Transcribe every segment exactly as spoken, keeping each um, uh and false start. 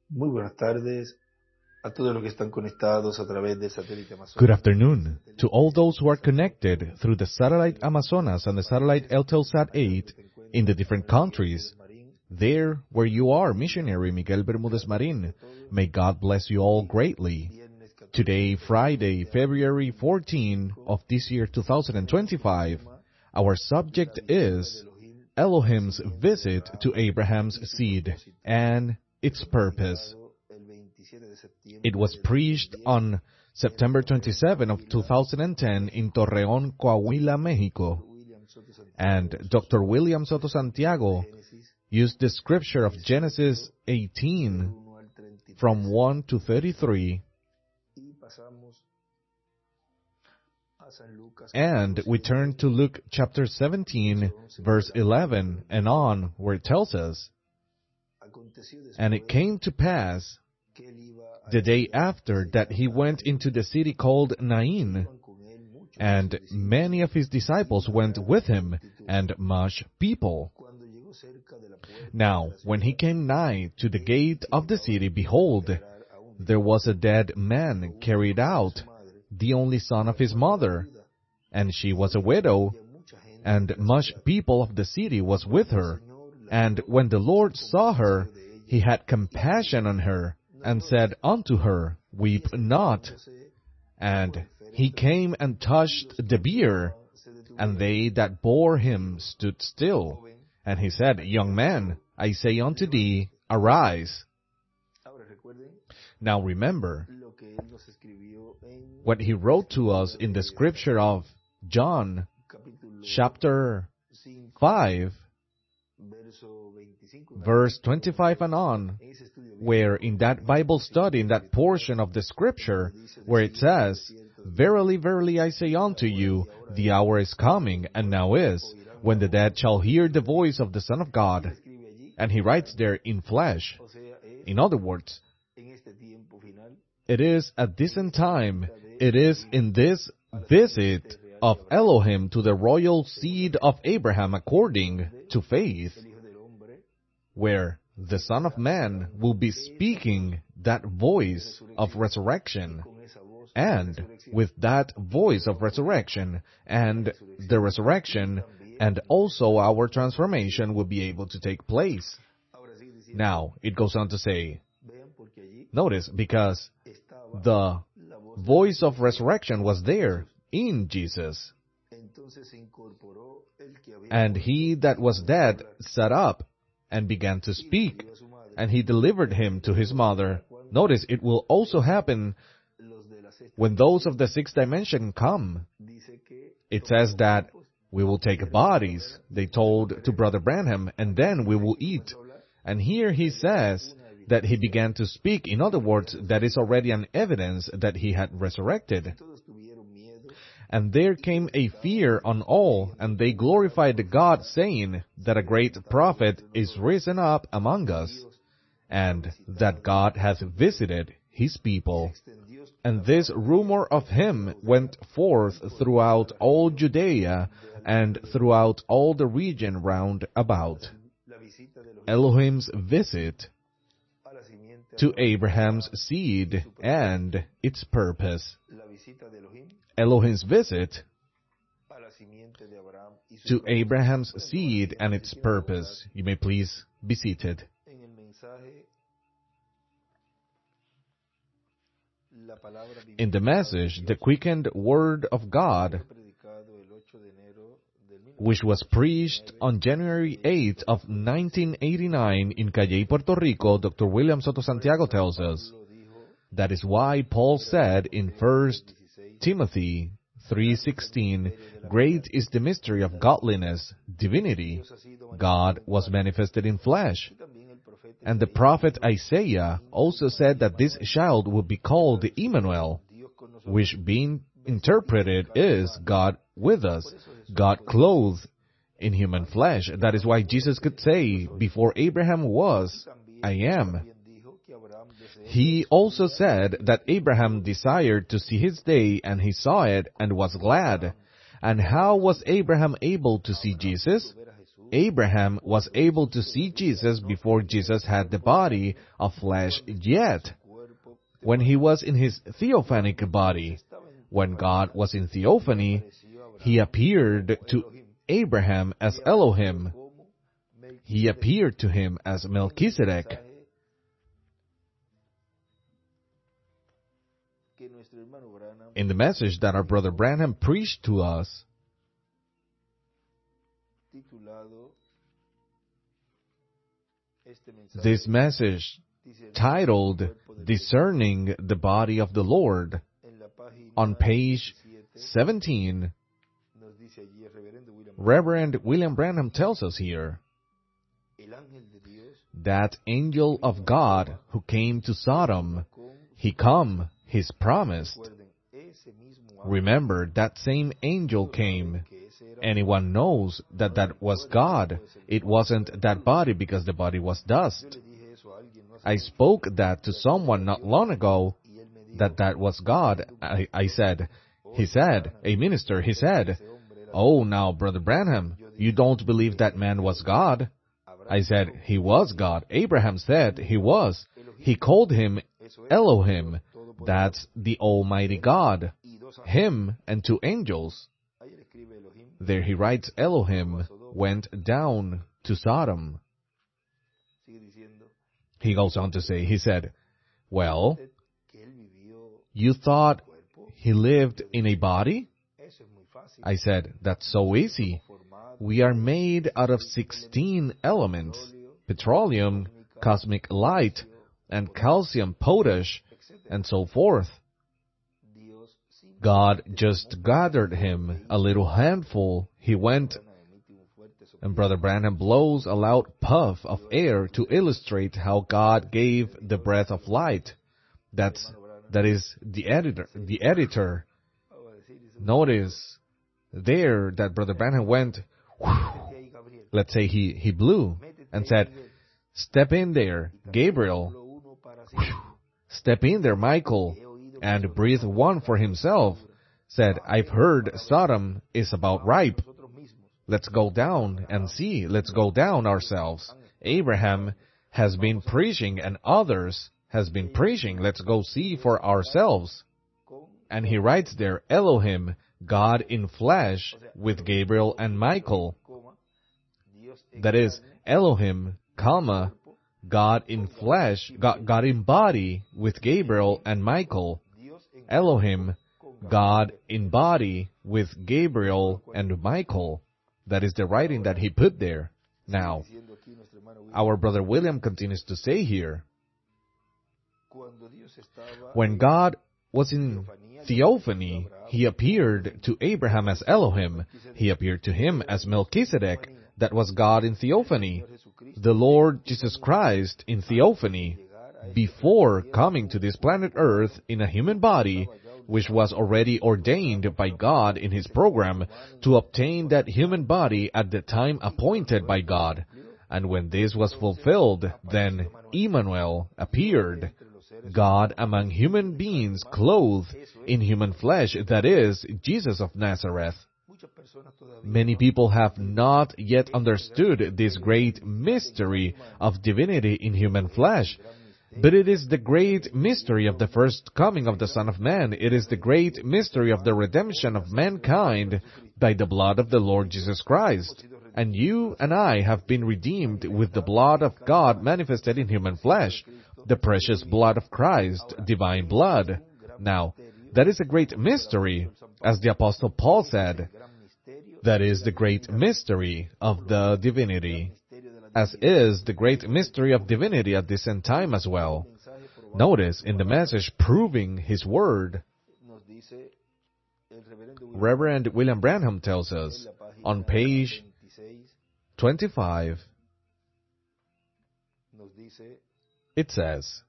Muy buenas tardes a todos los que están conectados a través del satélite Amazonas. Good afternoon to all those who are connected through the satellite Amazonas and the satellite Eutelsat eight in the different countries. There where you are, missionary Miguel Bermudez Marin. May God bless you all greatly. Today, Friday, February fourteenth of this year two thousand twenty-five, our subject is Elohim's visit to Abraham's seed and its purpose. It was preached on September twenty-seventh of two thousand ten in Torreón, Coahuila, Mexico. And Doctor William Soto Santiago used the scripture of Genesis eighteen from one to thirty-three. And we turn to Luke chapter seventeen, verse eleven and on, where it tells us, "And it came to pass the day after that he went into the city called Nain, and many of his disciples went with him, and much people. Now, when he came nigh to the gate of the city, behold, there was a dead man carried out, the only son of his mother, and she was a widow, and much people of the city was with her. And when the Lord saw her, he had compassion on her, and said unto her, Weep not. And he came and touched the bier, and they that bore him stood still. And he said, Young man, I say unto thee, arise." Now remember what he wrote to us in the scripture of John, chapter five, verse twenty-five and on, where in that Bible study, in that portion of the scripture, where it says, "Verily, verily, I say unto you, the hour is coming, and now is, when the dead shall hear the voice of the Son of God." And he writes there, in flesh. In other words, it is at this end time, it is in this visit of Elohim to the royal seed of Abraham according to faith, where the Son of Man will be speaking that voice of resurrection. And with that voice of resurrection and the resurrection and also our transformation will be able to take place. Now, it goes on to say, notice, because the voice of resurrection was there in Jesus. And he that was dead sat up and began to speak, and he delivered him to his mother. Notice, it will also happen when those of the sixth dimension come. It says that we will take bodies, they told to Brother Branham, and then we will eat. And here he says that he began to speak. In other words, that is already an evidence that he had resurrected. And there came a fear on all, and they glorified God, saying that a great prophet is risen up among us, and that God hath visited his people. And this rumor of him went forth throughout all Judea, and throughout all the region round about." Elohim's visit to Abraham's seed and its purpose. Elohim's visit to Abraham's seed and its purpose. You may please be seated. In the message, the quickened word of God, which was preached on January eighth of nineteen eighty-nine in Cayey, Puerto Rico, Doctor William Soto Santiago tells us, that is why Paul said in First Timothy three sixteen, "Great is the mystery of godliness, divinity. God was manifested in flesh." And the prophet Isaiah also said that this child would be called Emmanuel, which being interpreted is God with us, God clothed in human flesh. That is why Jesus could say, "Before Abraham was, I am." He also said that Abraham desired to see his day, and he saw it and was glad. And how was Abraham able to see Jesus? Abraham was able to see Jesus before Jesus had the body of flesh yet. When he was in his theophanic body, when God was in theophany, he appeared to Abraham as Elohim. He appeared to him as Melchizedek. In the message that our brother Branham preached to us, this message titled Discerning the Body of the Lord, on page seventeen, Reverend William Branham tells us here that angel of God who came to Sodom, he come, he's promised. Remember, that same angel came. Anyone knows that that was God. It wasn't that body because the body was dust. I spoke that to someone not long ago, that that was God. I, I said, he said, a minister, he said, "Oh, now, Brother Branham, you don't believe that man was God?" I said, he was God. Abraham said he was. He called him Elohim. That's the Almighty God. Him and two angels. There he writes, Elohim went down to Sodom. He goes on to say, he said, well, you thought he lived in a body? I said, that's so easy. We are made out of sixteen elements, petroleum, cosmic light, and calcium, potash, and so forth. God just gathered him a little handful. He went, and Brother Branham blows a loud puff of air to illustrate how God gave the breath of light. That's, that is the editor, the editor. Notice there that Brother Branham went, whew, let's say he, he blew and said, step in there, Gabriel. Whew, step in there, Michael. And breathe one for himself. Said, I've heard Sodom is about ripe. Let's go down and see. Let's go down ourselves. Abraham has been preaching and others has been preaching. Let's go see for ourselves. And he writes there, Elohim, God in flesh, with Gabriel and Michael. That is, Elohim, comma, God in flesh, God, God in body, with Gabriel and Michael. Elohim, God in body, with Gabriel and Michael. That is the writing that he put there. Now, our brother William continues to say here, when God was in theophany, he appeared to Abraham as Elohim. He appeared to him as Melchizedek. That was God in theophany. The Lord Jesus Christ in theophany, before coming to this planet Earth in a human body, which was already ordained by God in His program to obtain that human body at the time appointed by God. And when this was fulfilled, then Emmanuel appeared, God among human beings clothed in human flesh, that is, Jesus of Nazareth. Many people have not yet understood this great mystery of divinity in human flesh. But it is the great mystery of the first coming of the Son of Man. It is the great mystery of the redemption of mankind by the blood of the Lord Jesus Christ. And you and I have been redeemed with the blood of God manifested in human flesh, the precious blood of Christ, divine blood. Now, that is a great mystery, as the Apostle Paul said. That is the great mystery of the divinity, as is the great mystery of divinity at this end time as well. Notice in the message proving his word, Reverend William Branham tells us on page twenty-five, it says,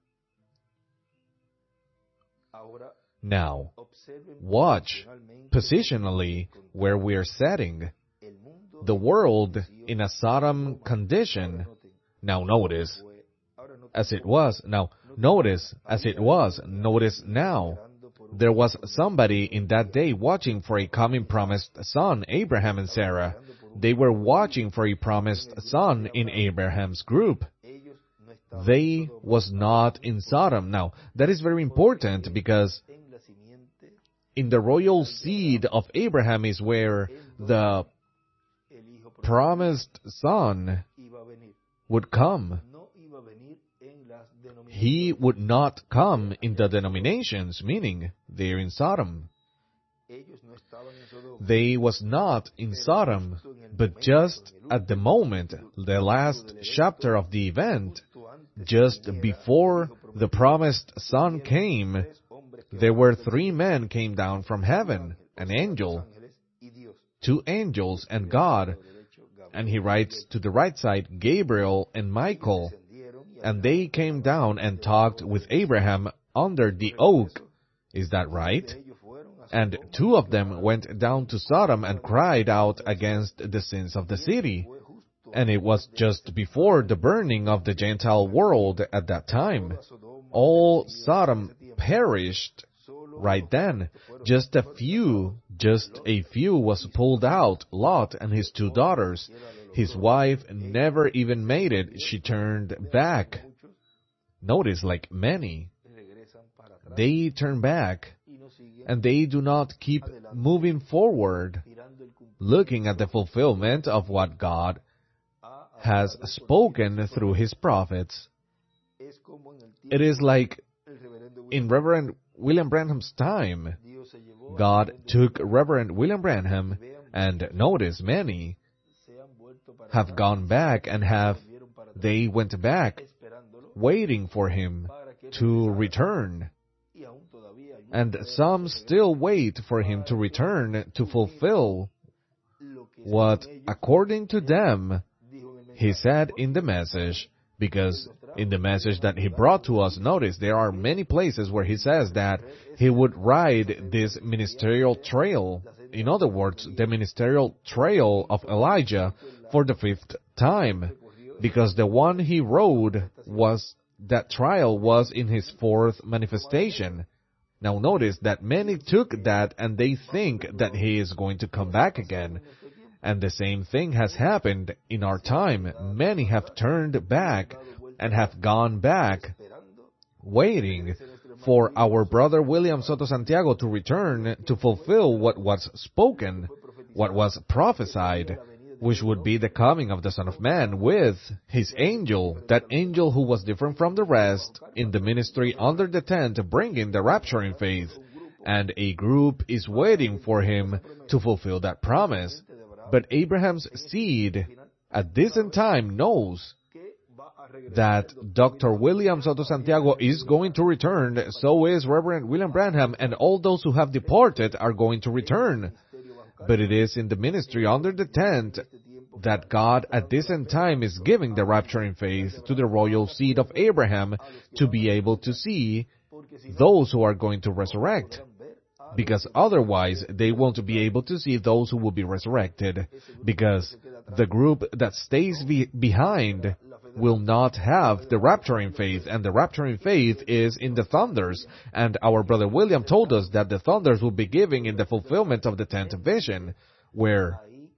now, watch positionally where we are setting the world in a Sodom condition. Now notice, as it was, now notice, as it was, notice now. There was somebody in that day watching for a coming promised son, Abraham and Sarah. They were watching for a promised son in Abraham's group. They was not in Sodom. Now, that is very important because in the royal seed of Abraham is where the promised son would come. He would not come in the denominations, meaning they're in Sodom. They was not in Sodom, but just at the moment, the last chapter of the event, just before the promised son came, there were three men came down from heaven, an angel, two angels, and God. And he writes to the right side, Gabriel and Michael. And they came down and talked with Abraham under the oak. Is that right? And two of them went down to Sodom and cried out against the sins of the city. And it was just before the burning of the Gentile world at that time. All Sodom perished right then. Just a few, just a few was pulled out, Lot and his two daughters. His wife never even made it. She turned back. Notice, like many, they turn back and they do not keep moving forward, looking at the fulfillment of what God has spoken through His prophets. It is like in Reverend William Branham's time, God took Reverend William Branham, and notice many have gone back and have, they went back waiting for him to return. And some still wait for him to return to fulfill what, according to them, he said in the message, because in the message that he brought to us, notice there are many places where he says that he would ride this ministerial trail. In other words, the ministerial trail of Elijah for the fifth time, because the one he rode was, that trial was in his fourth manifestation. Now notice that many took that and they think that he is going to come back again. And the same thing has happened in our time. Many have turned back and have gone back, waiting for our brother William Soto Santiago to return to fulfill what was spoken, what was prophesied, which would be the coming of the Son of Man with his angel, that angel who was different from the rest in the ministry under the tent, bringing the rapturing faith. And a group is waiting for him to fulfill that promise. But Abraham's seed at this time knows that Doctor William Soto Santiago is going to return, so is Reverend William Branham, and all those who have departed are going to return. But it is in the ministry under the tent that God at this end time is giving the rapturing faith to the royal seed of Abraham to be able to see those who are going to resurrect. Because otherwise they won't be able to see those who will be resurrected. Because the group that stays be- behind will not have the rapturing faith, and the rapturing faith is in the thunders. And our brother William told us that the thunders will be given in the fulfillment of the tenth vision, where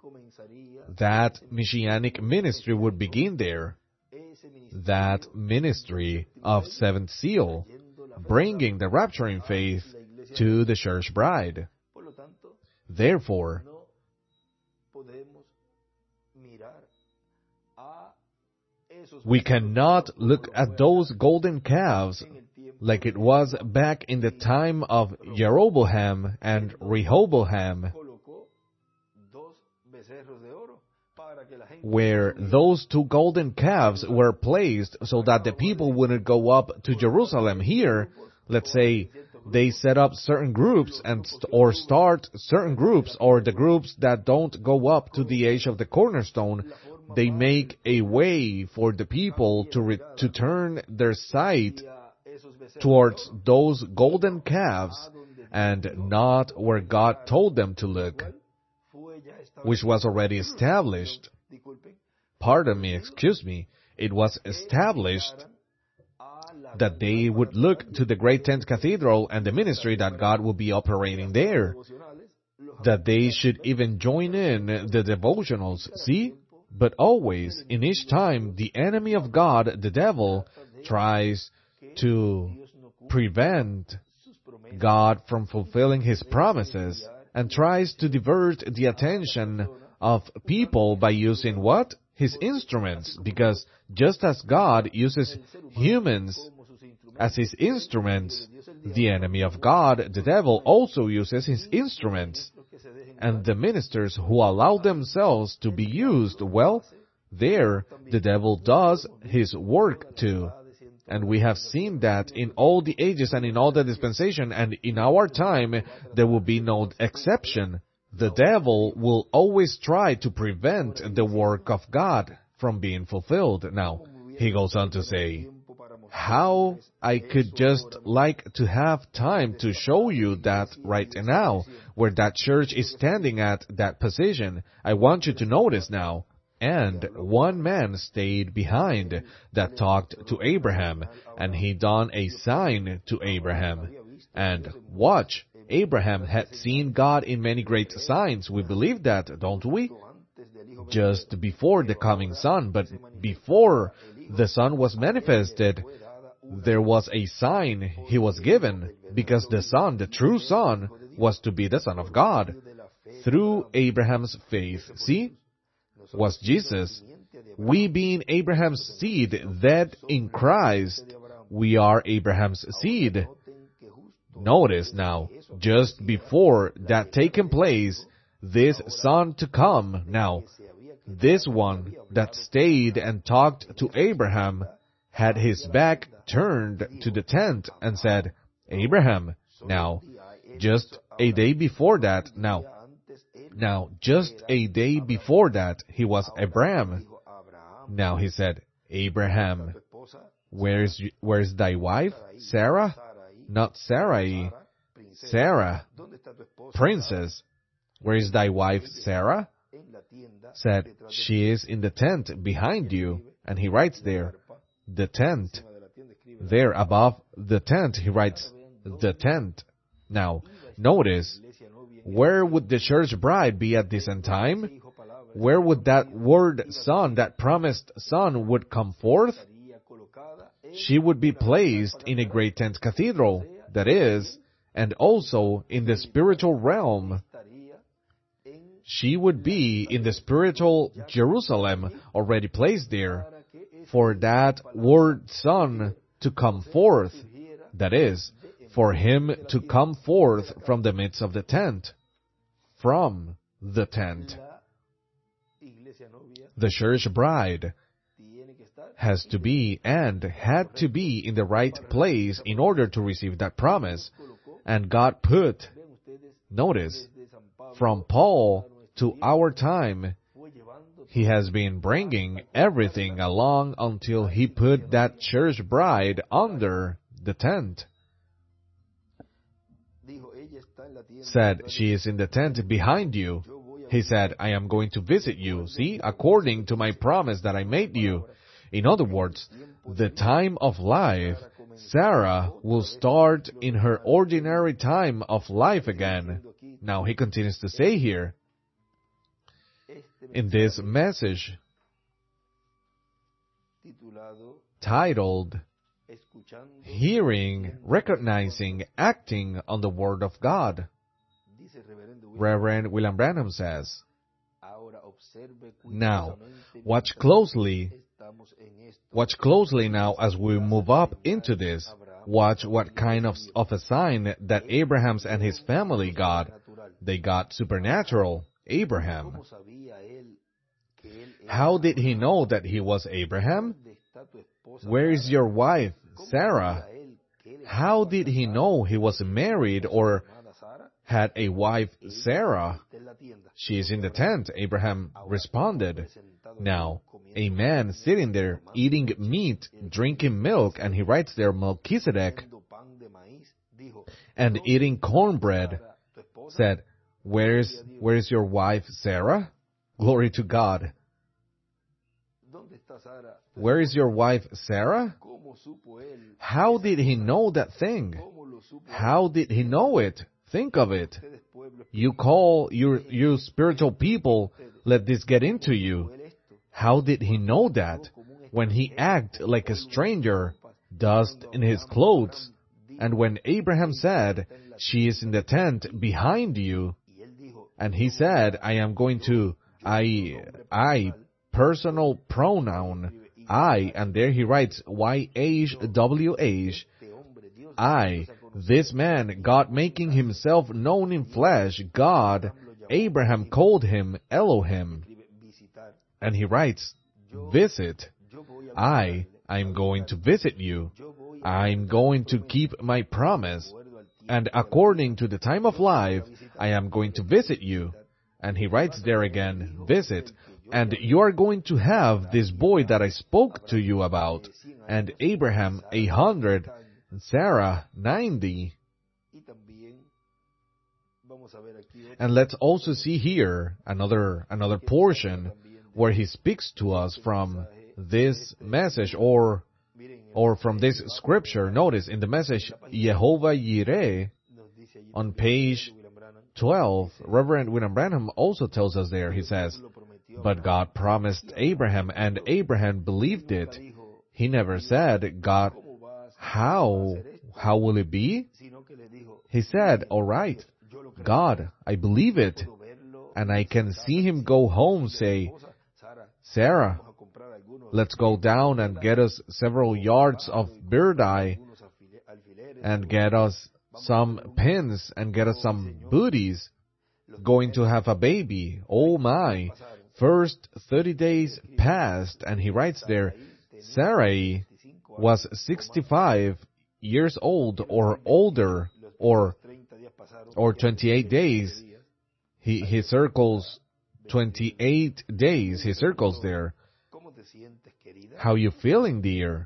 that messianic ministry would begin there. That ministry of seventh seal, bringing the rapturing faith to the church bride. Therefore, we cannot look at those golden calves like it was back in the time of Jeroboam and Rehoboam, where those two golden calves were placed so that the people wouldn't go up to Jerusalem. Here, let's say, they set up certain groups and st- or start certain groups, or the groups that don't go up to the age of the cornerstone, they make a way for the people to re- to turn their sight towards those golden calves and not where God told them to look, which was already established. Pardon me, excuse me. It was established that they would look to the great tent cathedral and the ministry that God will be operating there. that they should even join in the devotionals. See? But always, in each time, the enemy of God, the devil, tries to prevent God from fulfilling His promises and tries to divert the attention of people by using what? His instruments. Because just as God uses humans as His instruments, the enemy of God, the devil, also uses his instruments. And the ministers who allow themselves to be used, well, there the devil does his work too. And we have seen that in all the ages and in all the dispensation, and in our time, there will be no exception. The devil will always try to prevent the work of God from being fulfilled. Now, he goes on to say, how I could just like to have time to show you that right now, where that church is standing at that position. I want you to notice now. And one man stayed behind that talked to Abraham, and he done a sign to Abraham. And watch, Abraham had seen God in many great signs. We believe that, don't we? Just before the coming Son, but before the Son was manifested, there was a sign he was given, because the Son, the true Son, was to be the Son of God. Through Abraham's faith, see, was Jesus. We being Abraham's seed, that in Christ, we are Abraham's seed. Notice now, just before that taken place, this Son to come, now, this one that stayed and talked to Abraham had his back turned to the tent and said, Abraham, now, just a day before that, now, now, just a day before that, he was Abraham. Now he said, Abraham, where's, where's thy wife, Sarah? Not Sarai, Sarah, princess. Where is thy wife, Sarah? Said, she is in the tent behind you. And he writes there, the tent. There above the tent, he writes, the tent. Now, notice, where would the church bride be at this end time? Where would that word son, that promised son, would come forth? She would be placed in a great tent cathedral, that is, and also in the spiritual realm. She would be in the spiritual Jerusalem, already placed there, for that word son to come forth, that is, for him to come forth from the midst of the tent, from the tent. The church bride has to be and had to be in the right place in order to receive that promise. And God put, notice, from Paul to our time, He has been bringing everything along until He put that church bride under the tent. Said, she is in the tent behind you. He said, I am going to visit you, see, according to my promise that I made you. In other words, the time of life, Sarah will start in her ordinary time of life again. Now he continues to say here, in this message, titled, Hearing, Recognizing, Acting on the Word of God, Reverend William Branham says, now, watch closely, watch closely now as we move up into this. Watch what kind of, of a sign that Abraham's and his family got. They got supernatural. Abraham. How did he know that he was Abraham? Where is your wife, Sarah? How did he know he was married or had a wife, Sarah? She is in the tent, Abraham responded. Now, a man sitting there eating meat, drinking milk, and he writes there Melchizedek, and eating cornbread, said, Where is, where is your wife, Sarah? Glory to God. Where is your wife, Sarah? How did he know that thing? How did he know it? Think of it. You call your, you spiritual people, let this get into you. How did he know that? When he acted like a stranger, dust in his clothes. And when Abraham said, she is in the tent behind you, and he said, I am going to, I, I, personal pronoun, I, and there he writes, Y H W H, I, this man, God making himself known in flesh, God, Abraham called him Elohim. And he writes, visit. I, I'm going to visit you. I'm going to keep my promise. And according to the time of life, I am going to visit you. And he writes there again, visit. And you are going to have this boy that I spoke to you about. And Abraham, a hundred, Sarah, ninety. And let's also see here another, another portion where he speaks to us from this message or or from this scripture. Notice in the message, Yehovah Yireh, on page twelve, Reverend William Branham also tells us there, he says, but God promised Abraham, and Abraham believed it. He never said, God, how, how will it be? He said, all right, God, I believe it. And I can see him go home, say, Sarah, let's go down and get us several yards of bird eye and get us some pins and get us some booties. Going to have a baby. Oh my. First thirty days passed, and he writes there, Sarai was sixty-five years old or older, or or twenty-eight days. He, he circles twenty-eight days. He circles there. How you feeling, dear?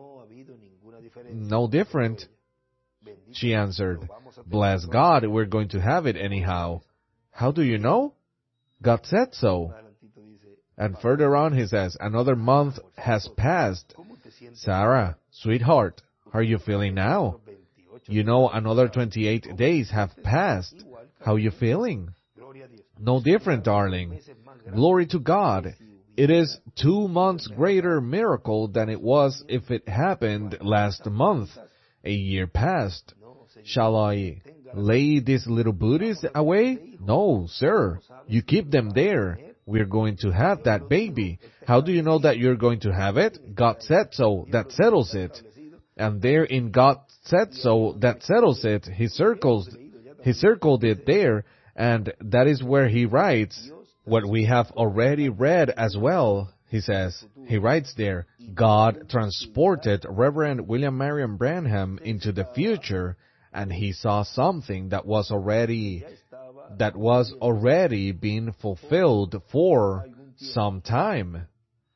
No different. She answered, bless God, we're going to have it anyhow. How do you know? God said so. And further on he says, another month has passed. Sarah, sweetheart, how are you feeling now? You know, another twenty-eight days have passed. How are you feeling? No different, darling. Glory to God. It is two months greater miracle than it was if it happened last month. A year passed. Shall I lay these little booties away? No, sir. You keep them there. We're going to have that baby. How do you know that you're going to have it? God said so. That settles it. And there in God said so, that settles it. He circles, he circled it there, and that is where he writes what we have already read as well. He says, he writes there, God transported Reverend William Marion Branham into the future, and he saw something that was already, that was already being fulfilled for some time.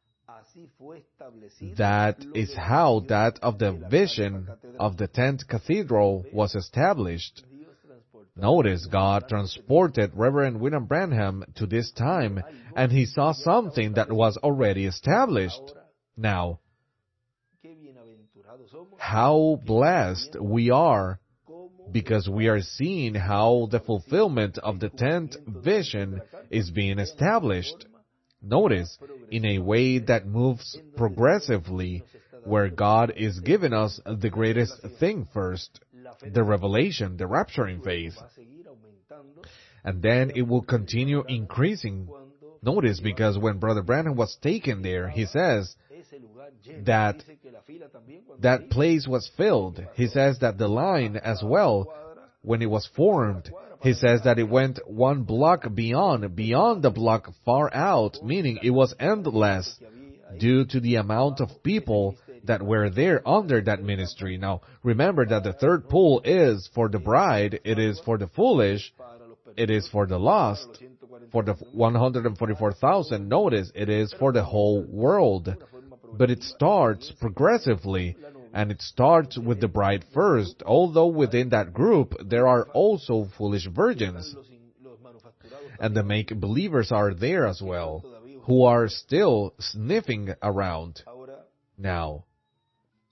That is how that of the vision of the tenth cathedral was established. Notice God transported Reverend William Branham to this time, and he saw something that was already established. Now, how blessed we are, because we are seeing how the fulfillment of the tenth vision is being established. Notice, in a way that moves progressively, where God is giving us the greatest thing first, the revelation, the rapturing faith. And then it will continue increasing. Notice, because when Brother Branham was taken there, he says that that place was filled. He says that the line as well, when it was formed, he says that it went one block beyond, beyond the block far out, meaning it was endless due to the amount of people that were there under that ministry. Now, remember that the third pool is for the bride, it is for the foolish, it is for the lost, for the one hundred forty-four thousand. Notice, it is for the whole world. But it starts progressively, and it starts with the bride first, although within that group there are also foolish virgins. And the make-believers are there as well, who are still sniffing around. Now,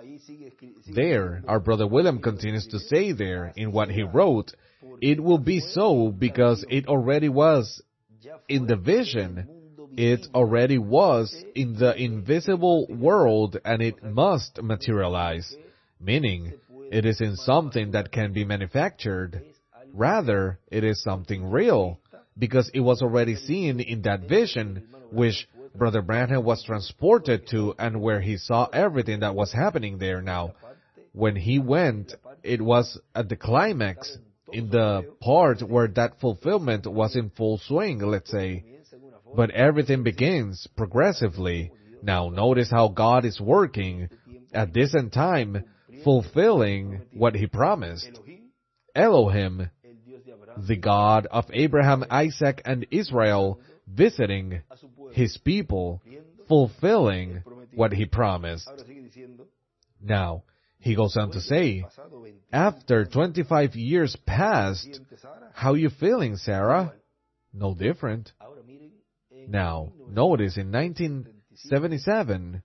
There, our brother William continues to say there in what he wrote, it will be so because it already was in the vision. It already was in the invisible world and it must materialize, meaning it is in something that can be manufactured. Rather, it is something real, because it was already seen in that vision, which Brother Branham was transported to and where he saw everything that was happening there now. When he went, it was at the climax, in the part where that fulfillment was in full swing, let's say. But everything begins progressively. Now notice how God is working at this end time, fulfilling what He promised. Elohim, the God of Abraham, Isaac, and Israel, visiting His people, fulfilling what He promised. Now, he goes on to say, after twenty-five years passed, how you feeling, Sarah? No different. Now, notice in nineteen seventy-seven,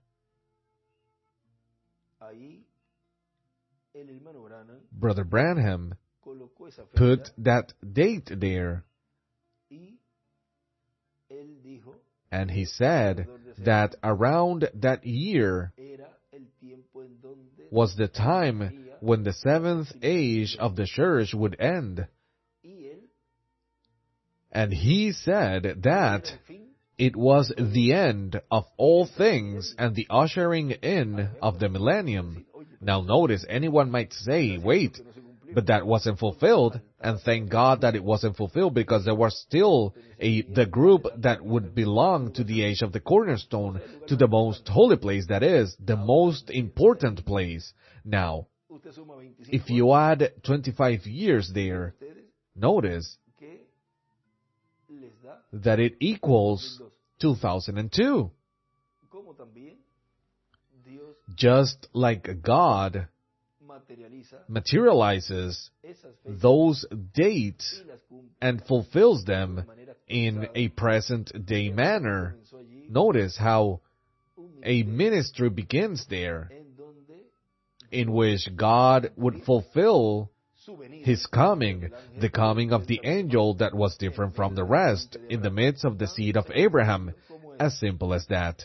Brother Branham put that date there, and he said that around that year was the time when the seventh age of the church would end. And he said that it was the end of all things and the ushering in of the millennium. Now notice, anyone might say, wait, but that wasn't fulfilled, and thank God that it wasn't fulfilled, because there was still a the group that would belong to the age of the cornerstone, to the most holy place, that is, the most important place. Now, if you add twenty-five years there, notice that it equals two thousand two. Just like God materializes those dates and fulfills them in a present-day manner. Notice how a ministry begins there, in which God would fulfill His coming, the coming of the angel that was different from the rest, in the midst of the seed of Abraham. As simple as that.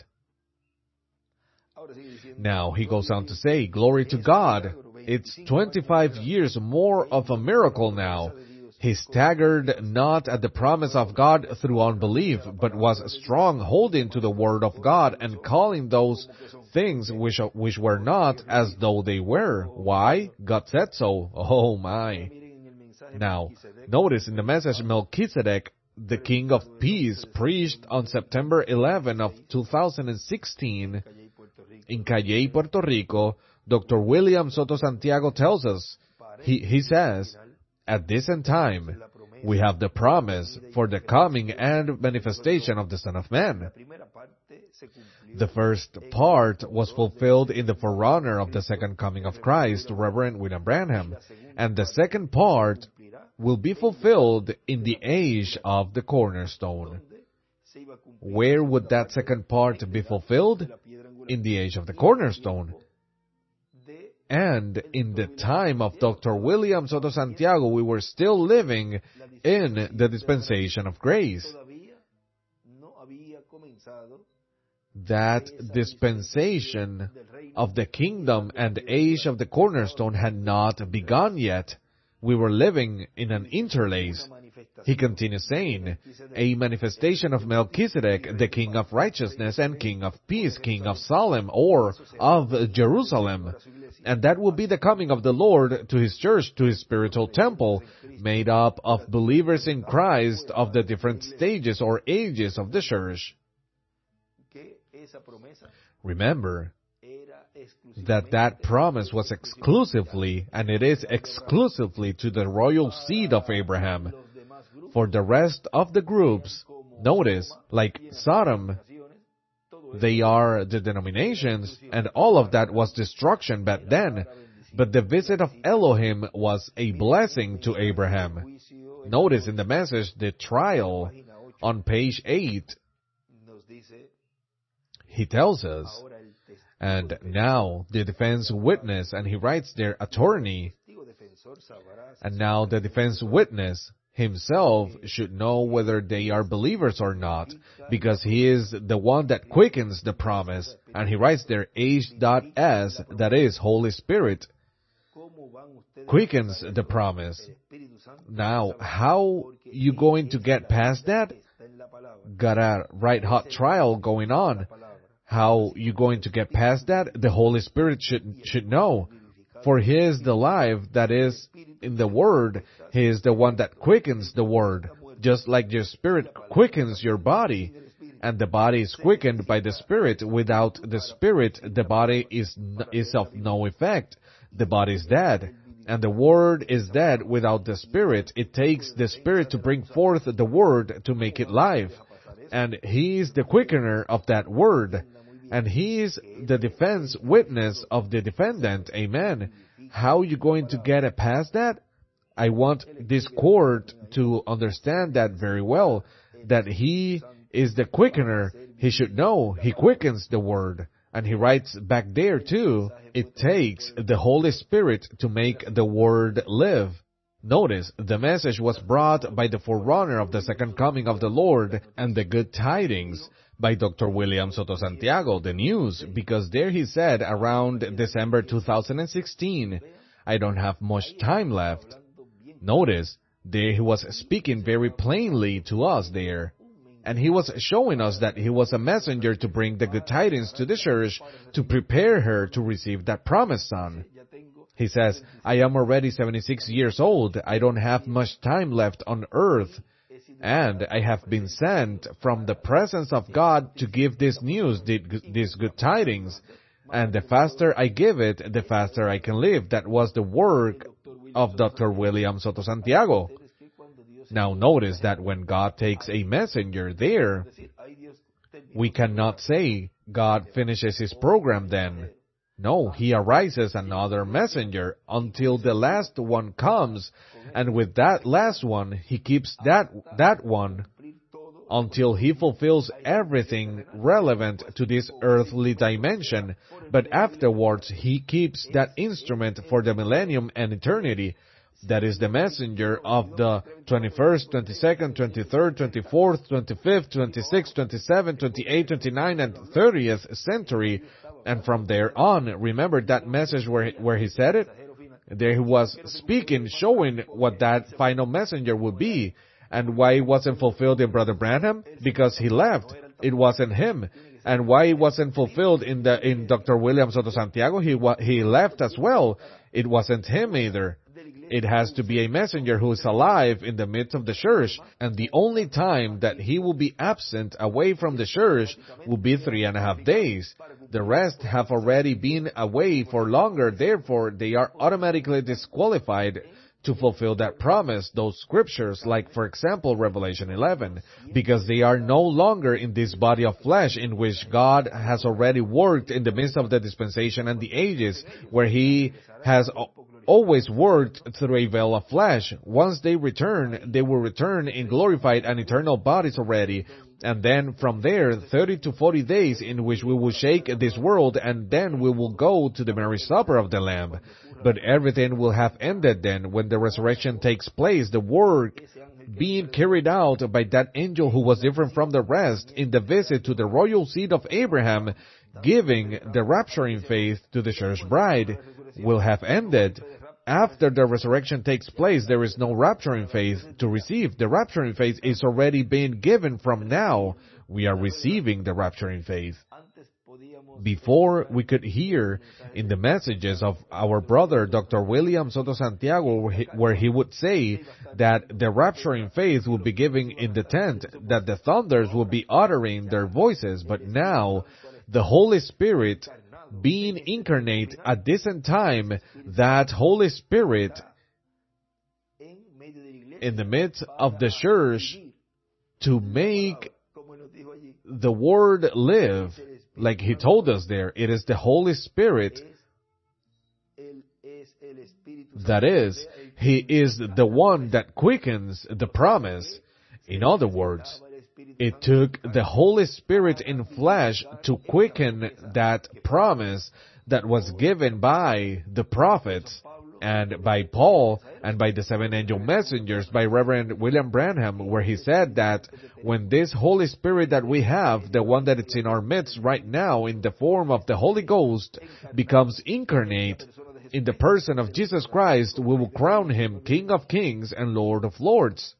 Now, he goes on to say, glory to God. It's twenty-five years more of a miracle now. He staggered not at the promise of God through unbelief, but was strong, holding to the word of God and calling those things which, which were not as though they were. Why? God said so. Oh my. Now, notice in the message Melchizedek, the King of Peace, preached on September eleventh of two thousand sixteen in Cayey, Puerto Rico, Doctor William Soto Santiago tells us, he, he says, at this end time, we have the promise for the coming and manifestation of the Son of Man. The first part was fulfilled in the forerunner of the second coming of Christ, Reverend William Branham, and the second part will be fulfilled in the age of the cornerstone. Where would that second part be fulfilled? In the age of the cornerstone. And in the time of Doctor William Soto Santiago, we were still living in the dispensation of grace. That dispensation of the kingdom and the age of the cornerstone had not begun yet. We were living in an interlace. He continues saying, a manifestation of Melchizedek, the King of Righteousness and King of Peace, King of Salem, or of Jerusalem. And that will be the coming of the Lord to His church, to His spiritual temple, made up of believers in Christ of the different stages or ages of the church. Remember that that promise was exclusively, and it is exclusively, to the royal seed of Abraham. For the rest of the groups, notice, like Sodom, they are the denominations, and all of that was destruction back then. But the visit of Elohim was a blessing to Abraham. Notice in the message, the trial, on page eight, he tells us, And now the defense witness, and he writes their attorney, and now the defense witness himself should know whether they are believers or not, because he is the one that quickens the promise. And he writes there H.S, that is, Holy Spirit, quickens the promise. Now, how you going to get past that? Got a right hot trial going on. How you going to get past that? The Holy Spirit should should know. For He is the life that is in the Word. He is the one that quickens the Word. Just like your spirit quickens your body, and the body is quickened by the Spirit. Without the Spirit, the body is is of no effect. The body is dead. And the Word is dead without the Spirit. It takes the Spirit to bring forth the Word to make it live. And He is the quickener of that Word. And He is the defense witness of the defendant. Amen. How are you going to get it past that? I want this court to understand that very well, that He is the quickener. He should know. He quickens the Word. And he writes back there too, it takes the Holy Spirit to make the Word live. Notice, the message was brought by the forerunner of the second coming of the Lord, and the good tidings by Doctor William Soto Santiago, the news, because there he said around December two thousand sixteen, I don't have much time left. Notice, there he was speaking very plainly to us there. And he was showing us that he was a messenger to bring the good tidings to the church, to prepare her to receive that promised son. He says, I am already seventy-six years old. I don't have much time left on earth. And I have been sent from the presence of God to give this news, these good tidings. And the faster I give it, the faster I can live. That was the work of Doctor William Soto Santiago. Now notice that when God takes a messenger there, we cannot say God finishes His program then. No, He arises another messenger until the last one comes, and with that last one, He keeps that, that one until He fulfills everything relevant to this earthly dimension, but afterwards He keeps that instrument for the millennium and eternity. That is the messenger of the twenty-first, twenty-second, twenty-third, twenty-fourth, twenty-fifth, twenty-sixth, twenty-seventh, twenty-eighth, twenty-ninth, and thirtieth century. And from there on, remember that message where he, where he said it? There he was speaking, showing what that final messenger would be. And why it wasn't fulfilled in Brother Branham? Because he left. It wasn't him. And why it wasn't fulfilled in the in Doctor William Soto Santiago? He he left as well. It wasn't him either. It has to be a messenger who is alive in the midst of the church, and the only time that he will be absent away from the church will be three and a half days. The rest have already been away for longer, therefore they are automatically disqualified to fulfill that promise, those scriptures, like for example Revelation eleven, because they are no longer in this body of flesh in which God has already worked in the midst of the dispensation and the ages, where He has always worked through a veil of flesh. Once they return, they will return in glorified and eternal bodies already. And then from there, thirty to forty days in which we will shake this world, and then we will go to the marriage supper of the Lamb. But everything will have ended then when the resurrection takes place, the work being carried out by that angel who was different from the rest in the visit to the royal seed of Abraham, giving the rapturing faith to the church bride, will have ended. After the resurrection takes place, there is no rapturing faith to receive. The rapturing faith is already being given from now. We are receiving the rapturing faith. Before, we could hear in the messages of our brother, Doctor William Soto Santiago, where he, where he would say that the rapturing faith would be given in the tent, that the thunders would be uttering their voices. But now, the Holy Spirit being incarnate at this time, that Holy Spirit in the midst of the church to make the Word live, like he told us there, it is the Holy Spirit. That is, He is the one that quickens the promise. In other words, It took the Holy Spirit in flesh to quicken that promise that was given by the prophets and by Paul and by the seven angel messengers, by Reverend William Branham, where he said that when this Holy Spirit that we have, the one that is in our midst right now in the form of the Holy Ghost, becomes incarnate in the person of Jesus Christ, we will crown him King of Kings and Lord of Lords.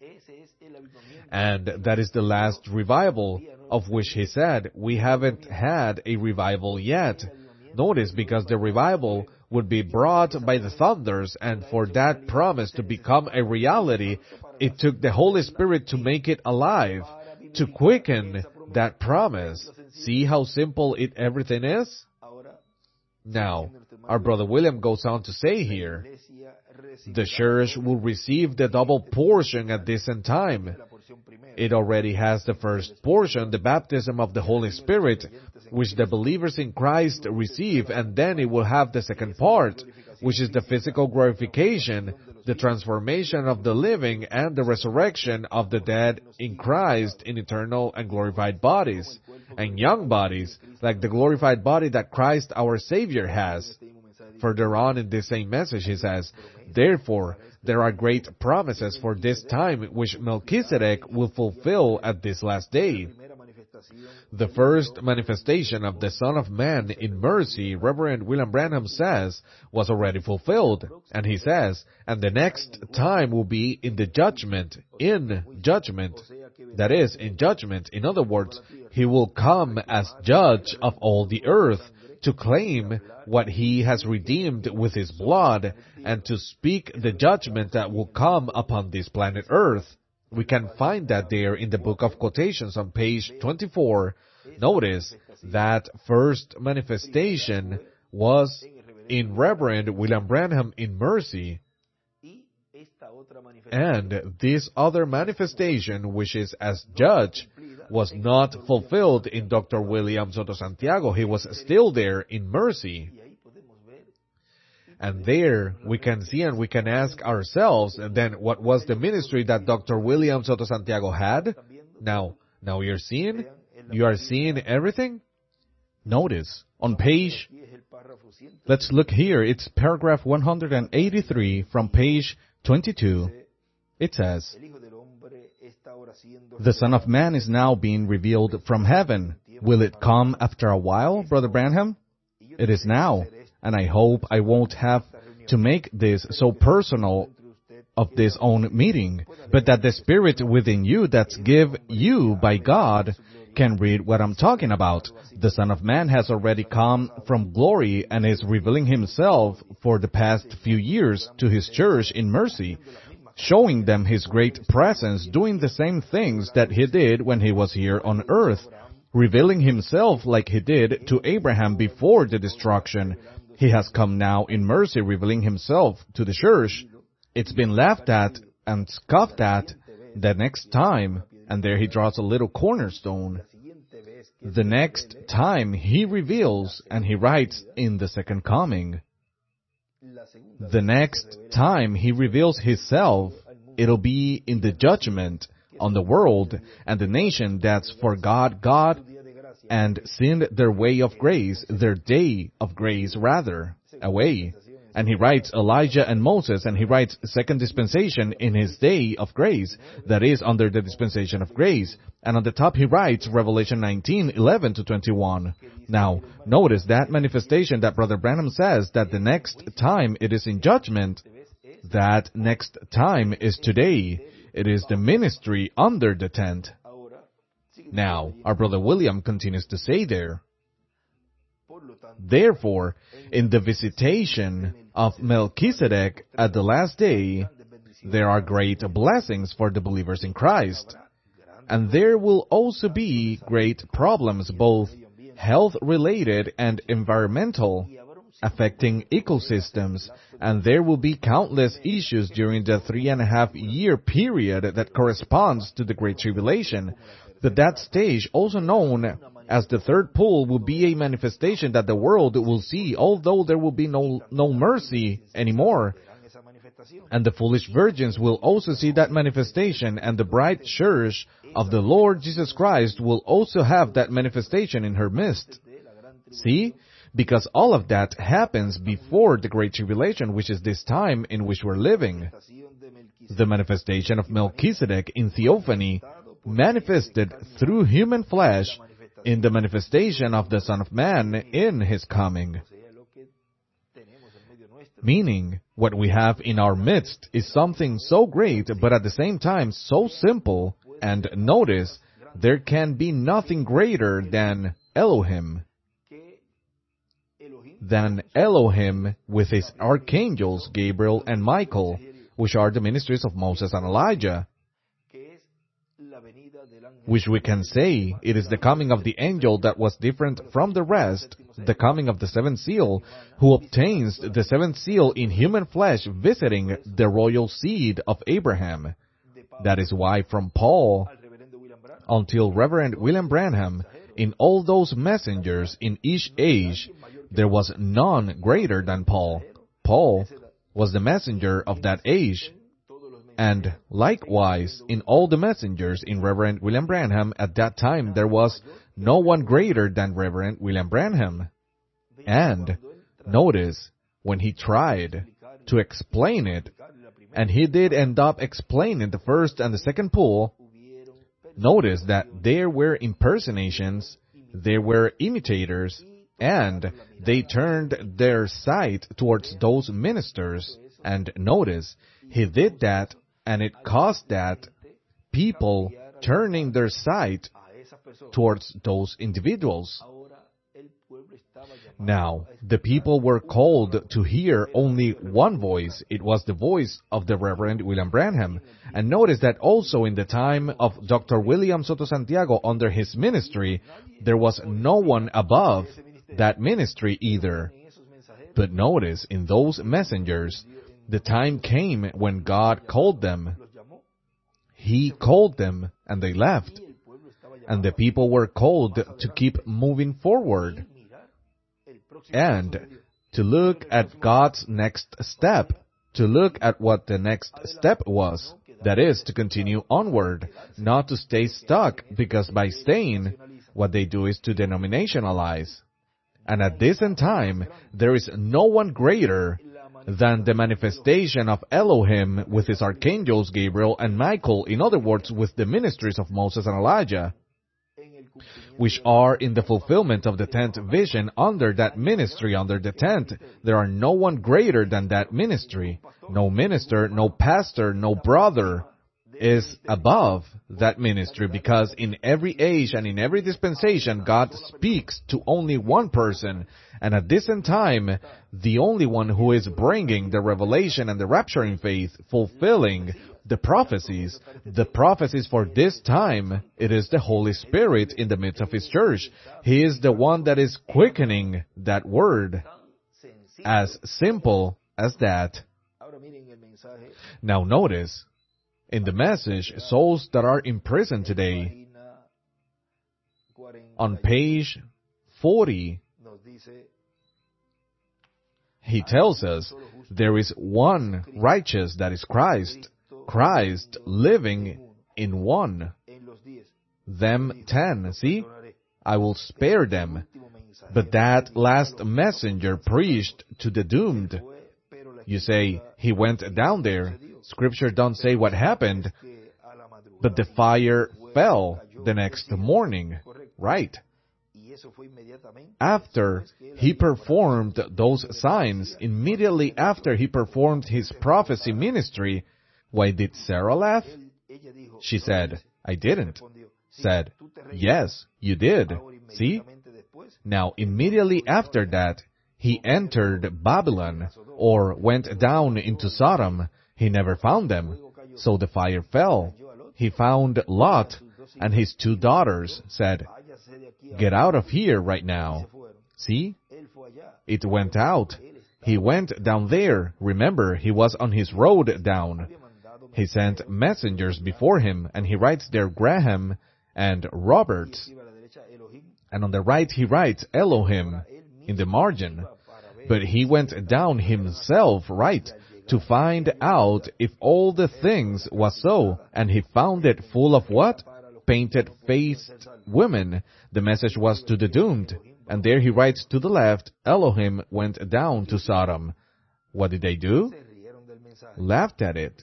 And that is the last revival of which he said, we haven't had a revival yet. Notice, because the revival would be brought by the thunders, and for that promise to become a reality, it took the Holy Spirit to make it alive, to quicken that promise. See how simple it everything is? Now, our brother William goes on to say here, the church will receive the double portion at this end time. It already has the first portion, the baptism of the Holy Spirit, which the believers in Christ receive, and then it will have the second part, which is the physical glorification, the transformation of the living, and the resurrection of the dead in Christ in eternal and glorified bodies, and young bodies, like the glorified body that Christ our Savior has. Further on in this same message, he says, therefore, there are great promises for this time which Melchizedek will fulfill at this last day. The first manifestation of the Son of Man in mercy, Reverend William Branham says, was already fulfilled. And he says, and the next time will be in the judgment, in judgment. That is, in judgment. In other words, he will come as judge of all the earth, to claim what he has redeemed with his blood, and to speak the judgment that will come upon this planet Earth. We can find that there in the book of quotations on page twenty-four. Notice that first manifestation was in Reverend William Branham in mercy. And this other manifestation, which is as judge, was not fulfilled in Doctor William Soto Santiago. He was still there in mercy. And there we can see and we can ask ourselves, then what was the ministry that Doctor William Soto Santiago had? Now, now you're seeing? You are seeing everything? Notice, on page, let's look here, it's paragraph one hundred eighty-three from page twenty-two. It says, the Son of Man is now being revealed from heaven. Will it come after a while, Brother Branham? It is now, and I hope I won't have to make this so personal of this own meeting, but that the Spirit within you that's give you by God can read what I'm talking about. The Son of Man has already come from glory and is revealing himself for the past few years to his church in mercy, showing them his great presence, doing the same things that he did when he was here on earth, revealing himself like he did to Abraham before the destruction. He has come now in mercy, revealing himself to the church. It's been laughed at and scoffed at the next time, and there he draws a little cornerstone. The next time he reveals, and he writes in the second coming. The next time he reveals himself, it'll be in the judgment on the world and the nation that's forgot God and sinned their way of grace, their day of grace rather, away. And he writes Elijah and Moses, and he writes second dispensation in his day of grace, that is under the dispensation of grace. And on the top he writes Revelation nineteen, eleven to twenty-one. Now, notice that manifestation that Brother Branham says that the next time it is in judgment, that next time is today. It is the ministry under the tent. Now, our Brother William continues to say there, therefore, in the visitation of Melchizedek at the last day, there are great blessings for the believers in Christ. And there will also be great problems, both health-related and environmental, affecting ecosystems, and there will be countless issues during the three and a half year period that corresponds to the Great Tribulation. But that stage, also known as the third pull, will be a manifestation that the world will see, although there will be no, no mercy anymore. And the foolish virgins will also see that manifestation, and the bright church of the Lord Jesus Christ will also have that manifestation in her midst. See? Because all of that happens before the Great Tribulation, which is this time in which we're living. The manifestation of Melchizedek in theophany manifested through human flesh in the manifestation of the Son of Man in His coming. Meaning, what we have in our midst is something so great, but at the same time so simple, and notice, there can be nothing greater than Elohim. Than Elohim with His archangels, Gabriel and Michael, which are the ministries of Moses and Elijah, which we can say it is the coming of the angel that was different from the rest, the coming of the seventh seal, who obtains the seventh seal in human flesh, visiting the royal seed of Abraham. That is why from Paul until Reverend William Branham, in all those messengers in each age, there was none greater than Paul. Paul was the messenger of that age. And likewise, in all the messengers in Reverend William Branham, at that time there was no one greater than Reverend William Branham. And notice, when he tried to explain it, and he did end up explaining the first and the second pull, notice that there were impersonations, there were imitators, and they turned their sight towards those ministers. And notice, he did that, and it caused that people turning their sight towards those individuals. Now, the people were called to hear only one voice. It was the voice of the Reverend William Branham. And notice that also in the time of Doctor William Soto Santiago under his ministry, there was no one above that ministry either. But notice, in those messengers, the time came when God called them. He called them, and they left. And the people were called to keep moving forward and to look at God's next step, to look at what the next step was. That is, to continue onward, not to stay stuck, because by staying, what they do is to denominationalize. And at this end time, there is no one greater than the manifestation of Elohim with his archangels Gabriel and Michael, in other words, with the ministries of Moses and Elijah, which are in the fulfillment of the tenth vision under that ministry, under the tenth. There are no one greater than that ministry. No minister, no pastor, no brother is above that ministry, because in every age and in every dispensation, God speaks to only one person. And at this end time, the only one who is bringing the revelation and the rapturing faith, fulfilling the prophecies, the prophecies for this time, it is the Holy Spirit in the midst of His church. He is the one that is quickening that word. As simple as that. Now notice, in the message, souls that are in prison today, on page forty, he tells us there is one righteous, that is Christ, Christ living in one. Them ten, see? I will spare them. But that last messenger preached to the doomed. You say, he went down there. Scripture don't say what happened, but the fire fell the next morning, right? After he performed those signs, immediately after he performed his prophecy ministry, why did Sarah laugh? She said, I didn't. Said, yes, you did. See? Now, immediately after that, he entered Babylon, or went down into Sodom. He never found them, so the fire fell. He found Lot and his two daughters, said, get out of here right now. See? It went out. He went down there. Remember, he was on his road down. He sent messengers before him, and he writes there Graham and Roberts. And on the right he writes Elohim in the margin. But he went down himself, right, to find out if all the things was so, and he found it full of what? Painted-faced women. The message was to the doomed. And there he writes to the left, Elohim went down to Sodom. What did they do? Laughed at it.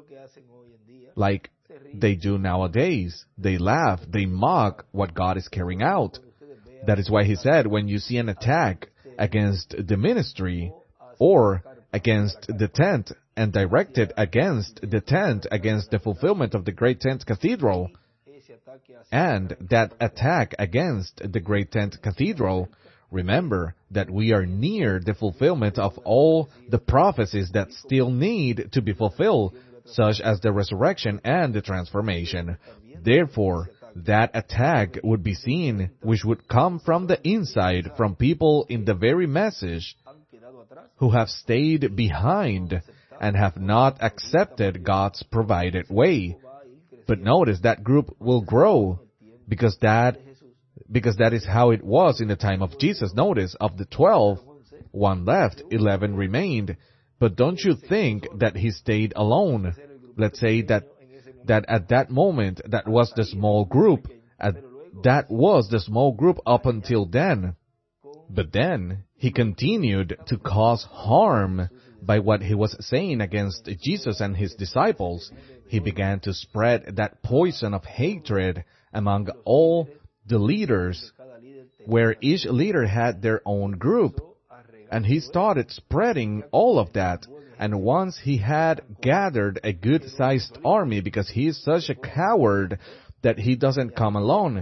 Like they do nowadays. They laugh, they mock what God is carrying out. That is why he said, when you see an attack against the ministry, or against the tent, and directed against the tent, against the fulfillment of the great tent cathedral, and that attack against the great tent cathedral, remember that we are near the fulfillment of all the prophecies that still need to be fulfilled, such as the resurrection and the transformation. Therefore, that attack would be seen, which would come from the inside, from people in the very message who have stayed behind and have not accepted God's provided way. But notice that group will grow, because that because that is how it was in the time of Jesus. Notice, of the twelve, one left, eleven remained. But don't you think that he stayed alone? Let's say that that at that moment, that was the small group. At, that was the small group up until then. But then, he continued to cause harm by what he was saying against Jesus and his disciples. He began to spread that poison of hatred among all the leaders, where each leader had their own group. And he started spreading all of that. And once he had gathered a good-sized army, because he is such a coward that he doesn't come alone,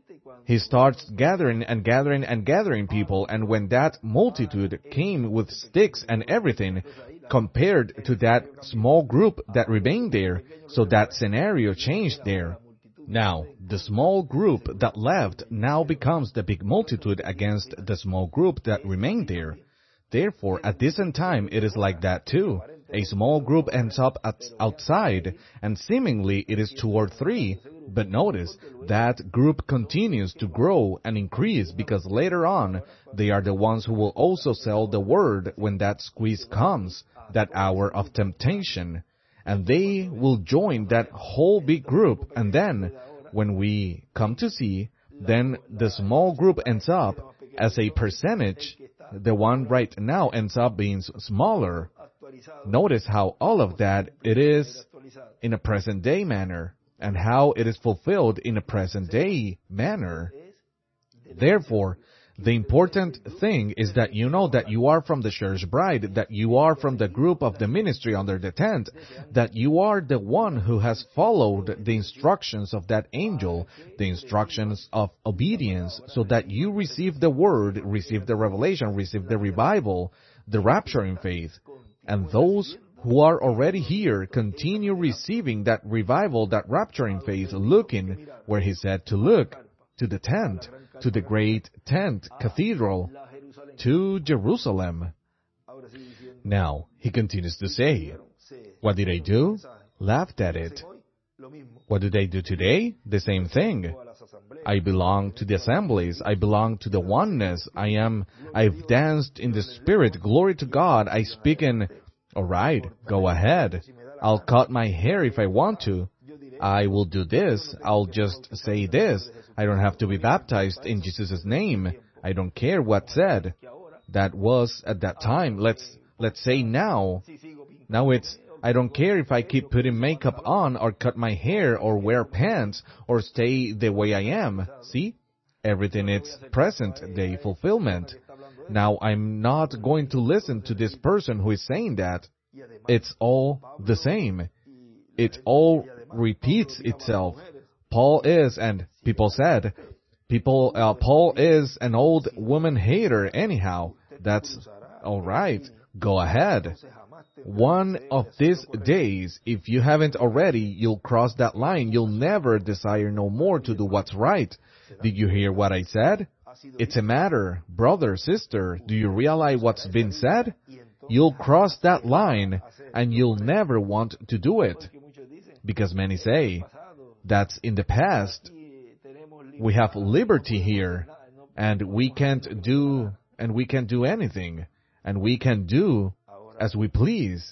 he starts gathering and gathering and gathering people. And when that multitude came with sticks and everything, compared to that small group that remained there, so that scenario changed there. Now, the small group that left now becomes the big multitude against the small group that remained there. Therefore, at this time, it is like that too. A small group ends up at outside, and seemingly it is two or three. But notice, that group continues to grow and increase, because later on, they are the ones who will also sell the word when that squeeze comes, that hour of temptation. And they will join that whole big group, and then, when we come to see, then the small group ends up, as a percentage, the one right now ends up being smaller. Notice how all of that, it is in a present-day manner, and how it is fulfilled in a present-day manner. Therefore, the important thing is that you know that you are from the church bride, that you are from the group of the ministry under the tent, that you are the one who has followed the instructions of that angel, the instructions of obedience, so that you receive the word, receive the revelation, receive the revival, the rapture in faith. And those who are already here continue receiving that revival, that rapture in faith, looking where he said to look, to the tent, to the great tent cathedral, to Jerusalem. Now, he continues to say, what did they do? Laughed at it. What do they do today? The same thing. I belong to the assemblies. I belong to the oneness. I am, I've danced in the Spirit. Glory to God. I speak in, all right, go ahead. I'll cut my hair if I want to. I will do this. I'll just say this. I don't have to be baptized in Jesus' name. I don't care what said. That was at that time. Let's let's say now. Now it's, I don't care if I keep putting makeup on or cut my hair or wear pants or stay the way I am. See? Everything is present-day fulfillment. Now I'm not going to listen to this person who is saying that. It's all the same. It all repeats itself. Paul is, and people said, people, uh, Paul is an old woman hater anyhow. That's all right. Go ahead. One of these days, if you haven't already, you'll cross that line. You'll never desire no more to do what's right. Did you hear what I said? It's a matter, brother, sister. Do you realize what's been said? You'll cross that line, and you'll never want to do it. Because many say, that's in the past. We have liberty here, and we can't do, and we can't do anything, and we can do as we please.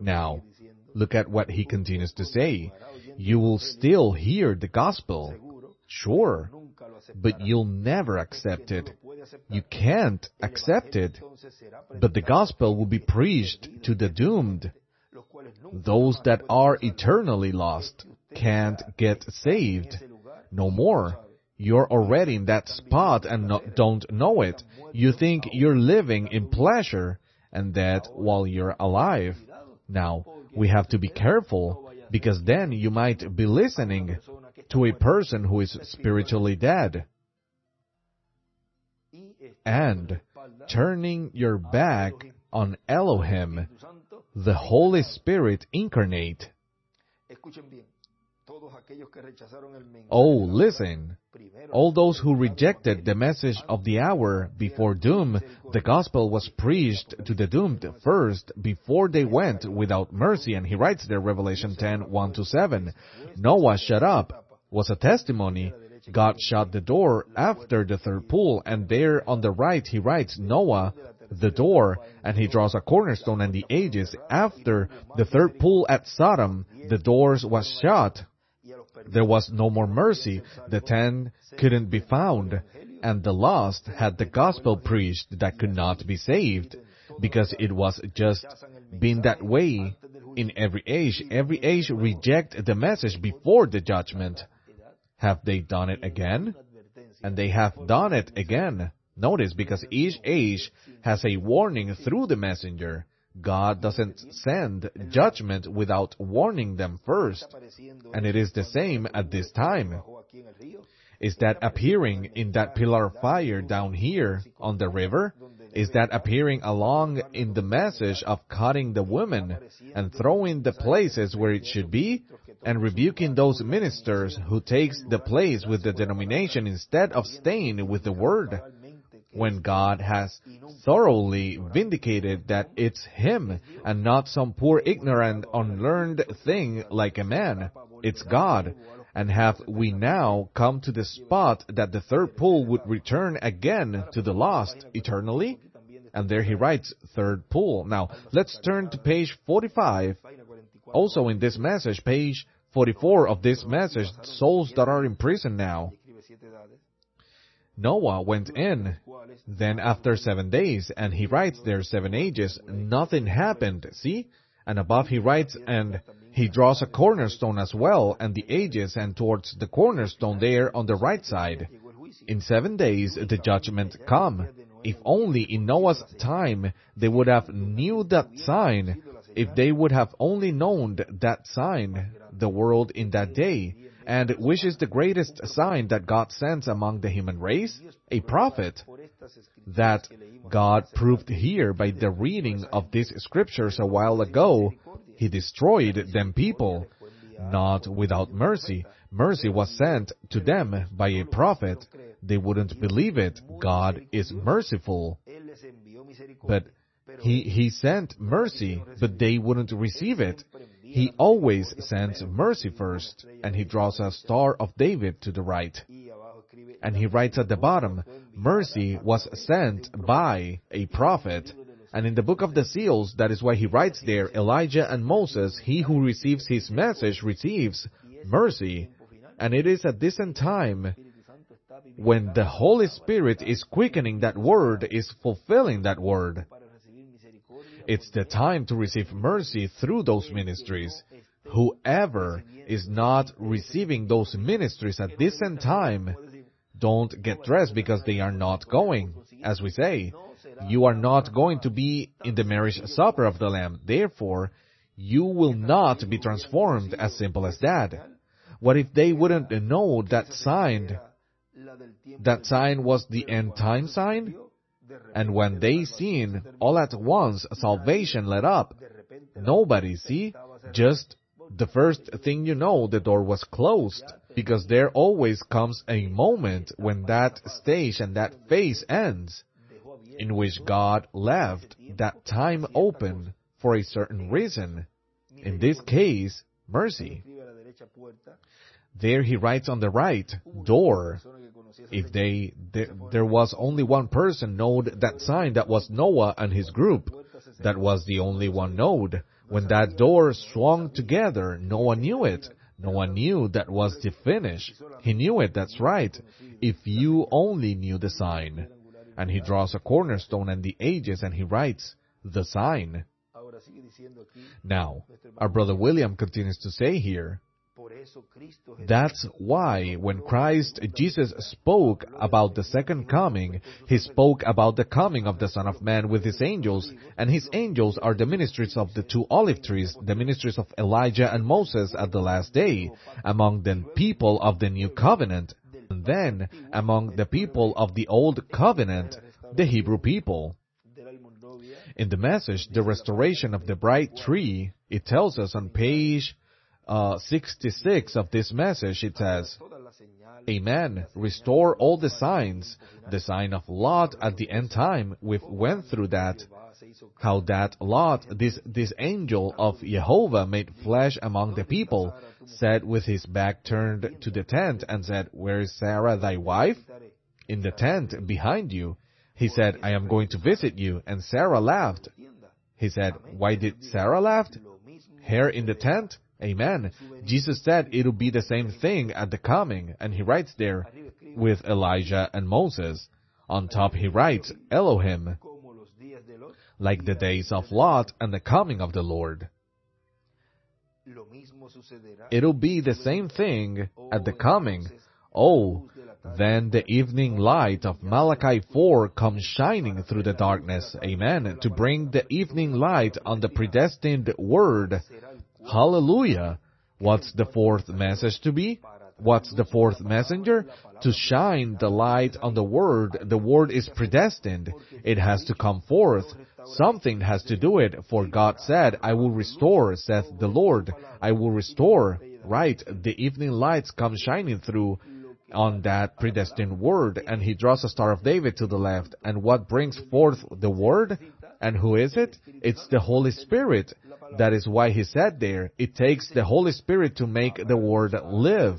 Now, look at what he continues to say. You will still hear the gospel, sure, but you'll never accept it. You can't accept it. But the gospel will be preached to the doomed. Those that are eternally lost can't get saved. No more. You're already in that spot and no, don't know it. You think you're living in pleasure, and that while you're alive. Now, we have to be careful, because then you might be listening to a person who is spiritually dead, and turning your back on Elohim, the Holy Spirit incarnate. Oh, listen. All those who rejected the message of the hour before doom, the gospel was preached to the doomed first before they went without mercy. And he writes there, Revelation ten, one to seven. Noah shut up was a testimony. God shut the door after the third pull, and there on the right he writes, Noah, the door, and he draws a cornerstone and the ages. After the third pull at Sodom, the doors was shut. There was no more mercy. The ten couldn't be found, and the lost had the gospel preached that could not be saved, because it was just been that way in every age. Every age reject the message before the judgment. Have they done it again? And they have done it again. Notice, because each age has a warning through the messenger. God doesn't send judgment without warning them first. And it is the same at this time. Is that appearing in that pillar of fire down here on the river? Is that appearing along in the message of cutting the women and throwing the places where it should be, and rebuking those ministers who takes the place with the denomination instead of staying with the word? When God has thoroughly vindicated that it's Him and not some poor, ignorant, unlearned thing like a man. It's God. And have we now come to the spot that the third pull would return again to the lost eternally? And there he writes, third pull. Now, let's turn to page forty-five. Also in this message, page forty-four of this message, souls that are in prison now. Noah went in, then after seven days, and he writes there seven ages, nothing happened, see? And above he writes, and he draws a cornerstone as well, and the ages, and towards the cornerstone there on the right side. In seven days the judgment come. If only in Noah's time they would have knew that sign, if they would have only known that sign, the world in that day. And which is the greatest sign that God sends among the human race? A prophet. That God proved here by the reading of these scriptures a while ago. He destroyed them people, not without mercy. Mercy was sent to them by a prophet. They wouldn't believe it. God is merciful. But He, he sent mercy, but they wouldn't receive it. He always sends mercy first, and he draws a Star of David to the right. And he writes at the bottom, mercy was sent by a prophet. And in the book of the seals, that is why he writes there, Elijah and Moses, he who receives his message receives mercy. And it is at this end time, when the Holy Spirit is quickening that word, is fulfilling that word. It's the time to receive mercy through those ministries. Whoever is not receiving those ministries at this end time, don't get dressed because they are not going. As we say, you are not going to be in the marriage supper of the Lamb. Therefore, you will not be transformed, as simple as that. What if they wouldn't know that sign? That sign was the end time sign? And when they seen, all at once, salvation let up. Nobody, see? Just the first thing you know, the door was closed. Because there always comes a moment when that stage and that phase ends, in which God left that time open for a certain reason. In this case, mercy. There he writes on the right, door. If they, there, there was only one person knowed that sign, that was Noah and his group. that was the only one known. When that door swung together, no one knew it. No one knew that was the finish. He knew it, that's right. If you only knew the sign. And he draws a cornerstone and the ages, and he writes, the sign. Now, our brother William continues to say here, that's why when Christ Jesus spoke about the second coming, he spoke about the coming of the Son of Man with his angels, and his angels are the ministries of the two olive trees, the ministries of Elijah and Moses at the last day, among the people of the new covenant, and then among the people of the old covenant, the Hebrew people. In the message, The Restoration of the Bright Tree, it tells us on page Uh, sixty-six of this message, it says, Amen. Restore all the signs. The sign of Lot at the end time. We've went through that. How that Lot, this, this angel of Jehovah, made flesh among the people, sat with his back turned to the tent and said, Where is Sarah thy wife? In the tent behind you. He said, I am going to visit you. And Sarah laughed. He said, Why did Sarah laugh? Here in the tent? Amen. Jesus said it'll be the same thing at the coming, and he writes there, with Elijah and Moses. On top he writes, Elohim, like the days of Lot and the coming of the Lord. It'll be the same thing at the coming. Oh, then the evening light of Malachi four comes shining through the darkness. Amen. To bring the evening light on the predestined word. Hallelujah! What's the fourth message to be? What's the fourth messenger? To shine the light on the Word. The Word is predestined. It has to come forth. Something has to do it, for God said, I will restore, saith the Lord. I will restore. Right, the evening lights come shining through on that predestined Word, and he draws a Star of David to the left. And what brings forth the Word? And who is it? It's the Holy Spirit. That is why he said there, it takes the Holy Spirit to make the Word live.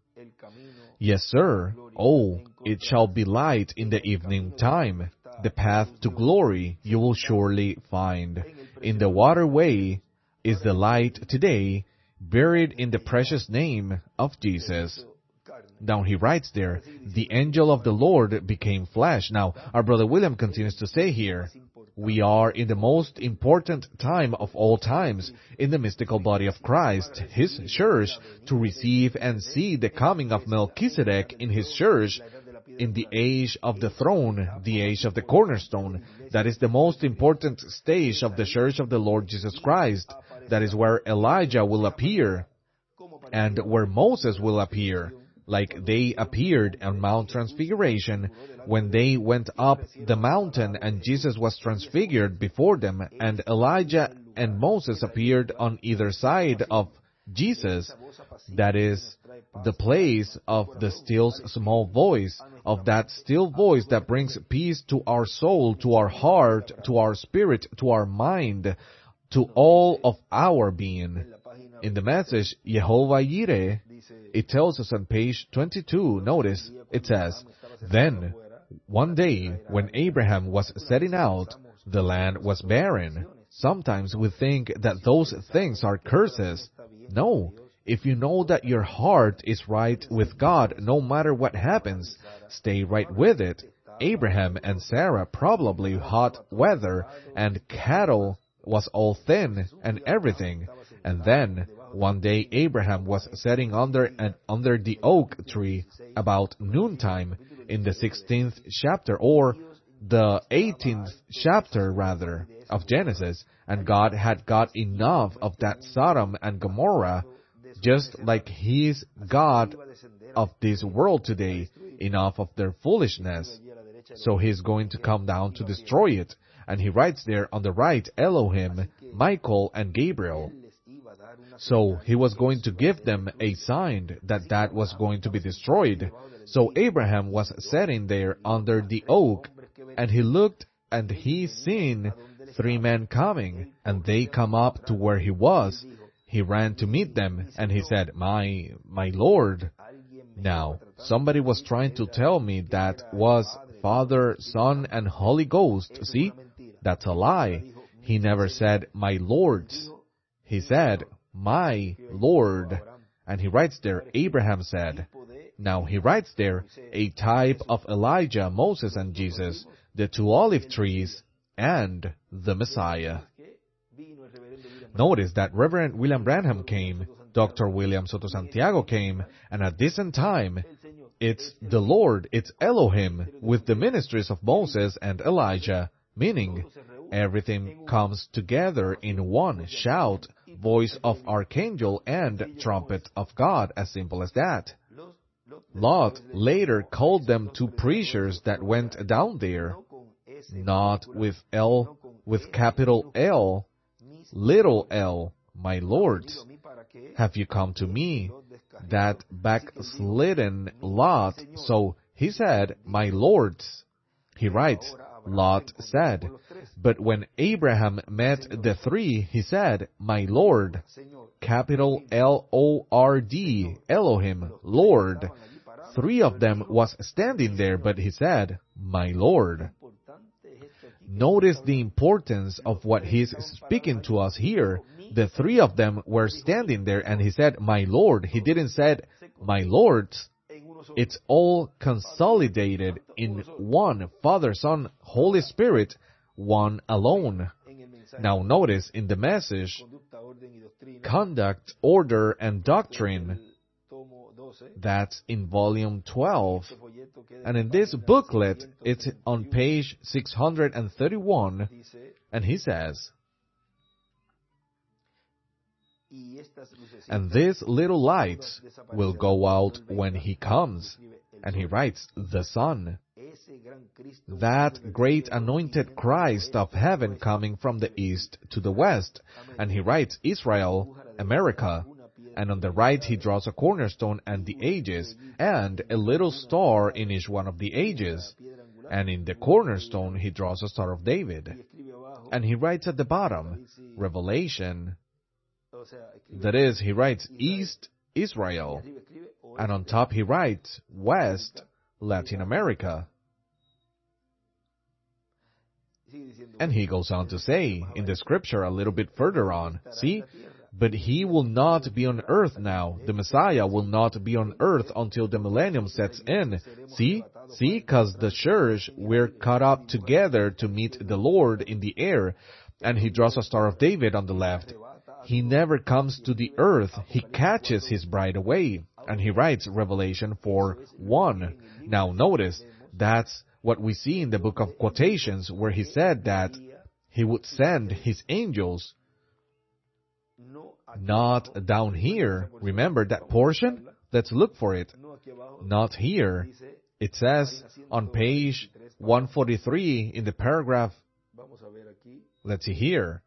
Yes, sir. Oh, it shall be light in the evening time. The path to glory you will surely find. In the waterway is the light today, buried in the precious name of Jesus. Now he writes there, the angel of the Lord became flesh. Now, our brother William continues to say here, we are in the most important time of all times, in the mystical body of Christ, His church, to receive and see the coming of Melchizedek in His church, in the age of the throne, the age of the cornerstone. That is the most important stage of the church of the Lord Jesus Christ. That is where Elijah will appear, and where Moses will appear. Like they appeared on Mount Transfiguration, when they went up the mountain and Jesus was transfigured before them, and Elijah and Moses appeared on either side of Jesus. That is the place of the still small voice, of that still voice that brings peace to our soul, to our heart, to our spirit, to our mind, to all of our being. In the message, Jehovah Yireh, it tells us on page twenty-two, notice, it says, Then, one day, when Abraham was setting out, the land was barren. Sometimes we think that those things are curses. No, if you know that your heart is right with God, no matter what happens, stay right with it. Abraham and Sarah probably hot weather, and cattle was all thin, and everything. And then, one day Abraham was sitting under and under the oak tree about noontime in the sixteenth chapter, or the eighteenth chapter rather, of Genesis, and God had got enough of that Sodom and Gomorrah, just like He's God of this world today, enough of their foolishness. So He's going to come down to destroy it. And He writes there on the right, Elohim, Michael, and Gabriel. So He was going to give them a sign that that was going to be destroyed. So Abraham was sitting there under the oak, and he looked, and he seen three men coming, and they come up to where he was. He ran to meet them, and he said, My, my Lord. Now, somebody was trying to tell me that was Father, Son, and Holy Ghost. See? That's a lie. He never said, my lords. He said, my Lord. And he writes there, Abraham said. Now he writes there, a type of Elijah, Moses, and Jesus, the two olive trees, and the Messiah. Notice that Reverend William Branham came, Doctor William Soto Santiago came, and at this time, it's the Lord, it's Elohim, with the ministries of Moses and Elijah, meaning everything comes together in one shout, voice of archangel, and trumpet of God, as simple as that. Lot later called them two preachers that went down there, not with L, with capital L, little l, my lords. Have you come to me, that backslidden Lot? So he said, my lords. He writes, Lot said, but when Abraham met the three, he said, my Lord, capital L O R D, Elohim, Lord. Three of them was standing there, but he said, my Lord. Notice the importance of what he's speaking to us here. The three of them were standing there, and he said, my Lord. He didn't say, my lords. It's all consolidated in one, Father, Son, Holy Spirit, one alone. Now notice in the message, Conduct, Order, and Doctrine, that's in volume twelve. And in this booklet, it's on page six hundred thirty-one, and he says, and these little lights will go out when he comes. And he writes, the Son. That great anointed Christ of heaven coming from the east to the west. And he writes, Israel, America. And on the right he draws a cornerstone and the ages, and a little star in each one of the ages. And in the cornerstone he draws a Star of David. And he writes at the bottom, Revelation. That is, he writes East Israel. And on top he writes West Latin America. And he goes on to say in the scripture a little bit further on, see, but he will not be on earth now. The Messiah will not be on earth until the millennium sets in. See? See? Because the church, we're caught up together to meet the Lord in the air. And he draws a Star of David on the left. He never comes to the earth. He catches his bride away. And he writes Revelation four one. Now notice, that's what we see in the book of Quotations, where he said that he would send his angels not down here. Remember that portion? Let's look for it. Not here. It says on page one forty-three in the paragraph. Let's see here.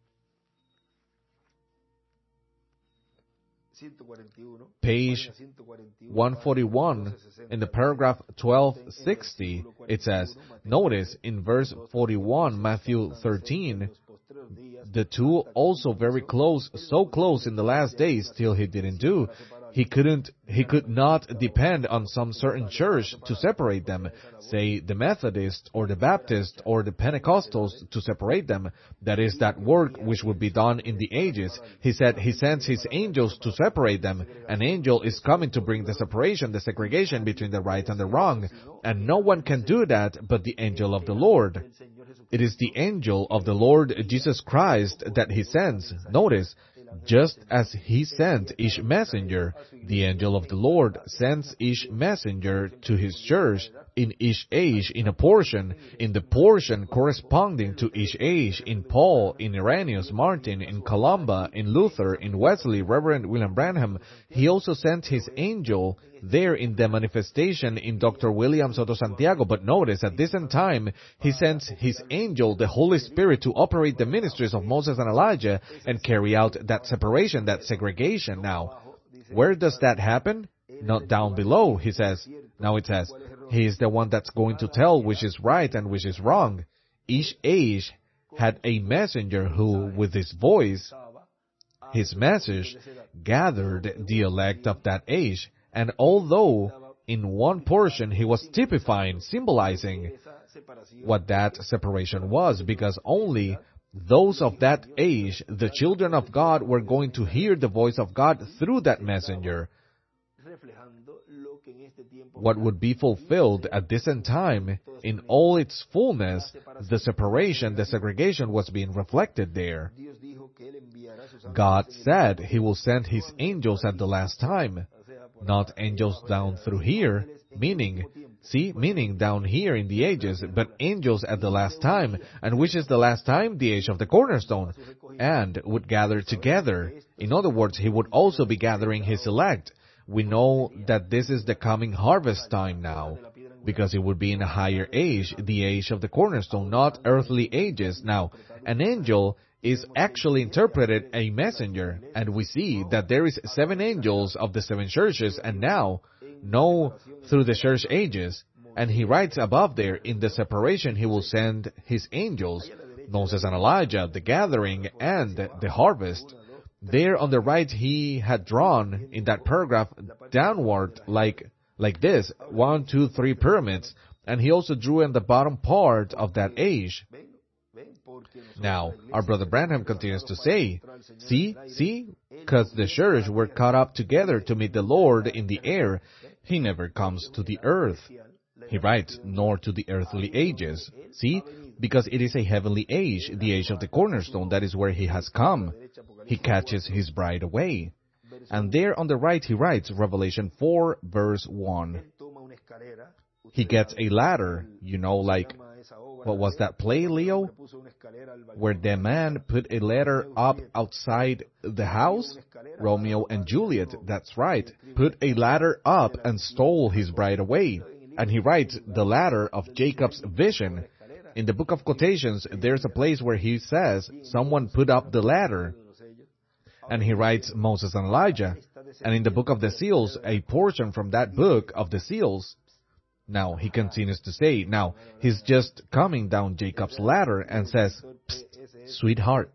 Page one forty-one, in the paragraph twelve sixty, it says, notice in verse forty-one, Matthew thirteen, the two also very close, so close in the last days till he didn't do. He couldn't, he could not depend on some certain church to separate them, say the Methodist or the Baptist or the Pentecostals to separate them. That is that work which would be done in the ages. He said he sends his angels to separate them. An angel is coming to bring the separation, the segregation between the right and the wrong. And no one can do that but the angel of the Lord. It is the angel of the Lord Jesus Christ that he sends. Notice, just as he sent each messenger, the angel of the Lord sends each messenger to his church in each age in a portion, in the portion corresponding to each age, in Paul, in Irenaeus, Martin, in Columba, in Luther, in Wesley, Reverend William Branham. He also sent his angel there in the manifestation in Doctor William Soto Santiago. But notice, at this time, he sends his angel, the Holy Spirit, to operate the ministries of Moses and Elijah and carry out that separation, that segregation. Now, where does that happen? Not down below, he says. Now it says, he is the one that's going to tell which is right and which is wrong. Each age had a messenger who, with his voice, his message, gathered the elect of that age. And although in one portion he was typifying, symbolizing what that separation was, because only those of that age, the children of God, were going to hear the voice of God through that messenger. What would be fulfilled at this end time, in all its fullness, the separation, the segregation was being reflected there. God said He will send His angels at the last time, not angels down through here, meaning, see, meaning down here in the ages, but angels at the last time. And which is the last time? The age of the cornerstone, and would gather together. In other words, He would also be gathering His elect. We know that this is the coming harvest time now, because it would be in a higher age, the age of the cornerstone, not earthly ages. Now, an angel is actually interpreted a messenger, and we see that there is seven angels of the seven churches, and now, no, through the church ages. And he writes above there, in the separation He will send His angels, Moses and Elijah, the gathering and the harvest. There on the right, he had drawn in that paragraph downward like like this, one, two, three pyramids, and he also drew in the bottom part of that age. Now, our brother Branham continues to say, see, see, because the church were caught up together to meet the Lord in the air, He never comes to the earth. He writes, nor to the earthly ages. See, because it is a heavenly age, the age of the cornerstone, that is where He has come. He catches His bride away. And there on the right he writes, Revelation four, verse one. He gets a ladder, you know, like, what was that play, Leo? Where the man put a ladder up outside the house? Romeo and Juliet, that's right. Put a ladder up and stole his bride away. And he writes, the ladder of Jacob's vision. In the book of quotations, there's a place where he says, someone put up the ladder. And he writes Moses and Elijah. And in the book of the seals, a portion from that book of the seals. Now, he continues to say, now, he's just coming down Jacob's ladder and says, Psst, sweetheart.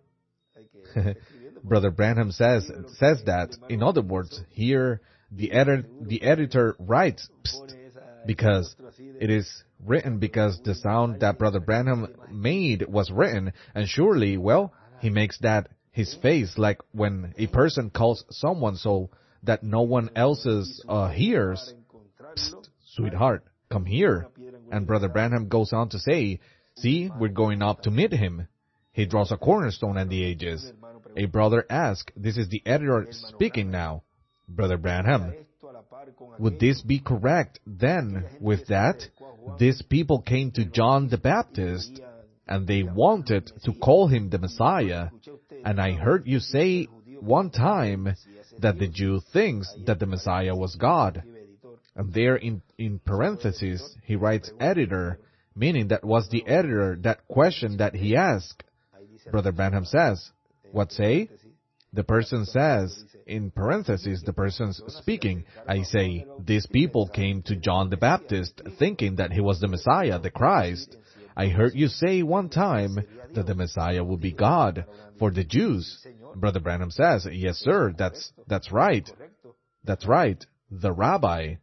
Brother Branham says says that. In other words, here, the, edit, the editor writes, Psst, because it is written because the sound that Brother Branham made was written, and surely, well, he makes that his face like when a person calls someone so that no one else's uh, hears, Psst, sweetheart, come here. And Brother Branham goes on to say, see, we're going up to meet Him. He draws a cornerstone and the ages. A brother asks, this is the editor speaking now, Brother Branham, would this be correct then with that? These people came to John the Baptist, and they wanted to call him the Messiah. And I heard you say one time that the Jew thinks that the Messiah was God. And there in, in parentheses, he writes editor, meaning that was the editor, that question that he asked. Brother Branham says, what say? The person says, in parentheses, the person's speaking, I say, these people came to John the Baptist thinking that he was the Messiah, the Christ. I heard you say one time that the Messiah would be God for the Jews. Brother Branham says, yes, sir, that's that's right. That's right, the rabbi.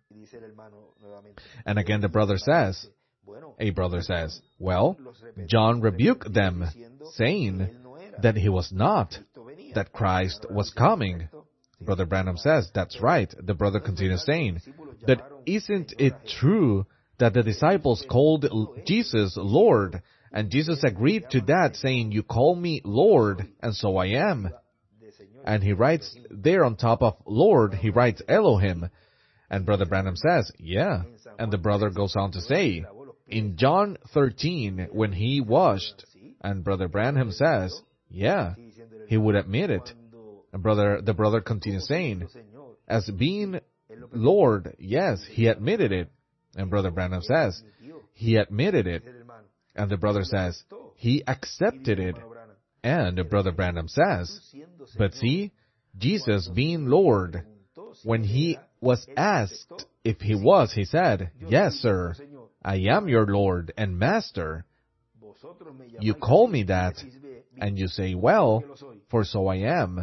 And again the brother says, a brother says, well, John rebuked them, saying that he was not, that Christ was coming. Brother Branham says, that's right. The brother continues saying, but isn't it true that the disciples called Jesus Lord, and Jesus agreed to that, saying, you call me Lord, and so I am. And he writes there on top of Lord, he writes Elohim. And Brother Branham says, yeah. And the brother goes on to say, in John thirteen, when he washed, and Brother Branham says, yeah, he would admit it. And brother, the brother continues saying, as being Lord, yes, he admitted it. And Brother Branham says, he admitted it. And the brother says, he accepted it. And Brother Branham says, but see, Jesus being Lord, when he was asked if he was, he said, yes, sir, I am your Lord and Master. You call me that, and you say, well, for so I am.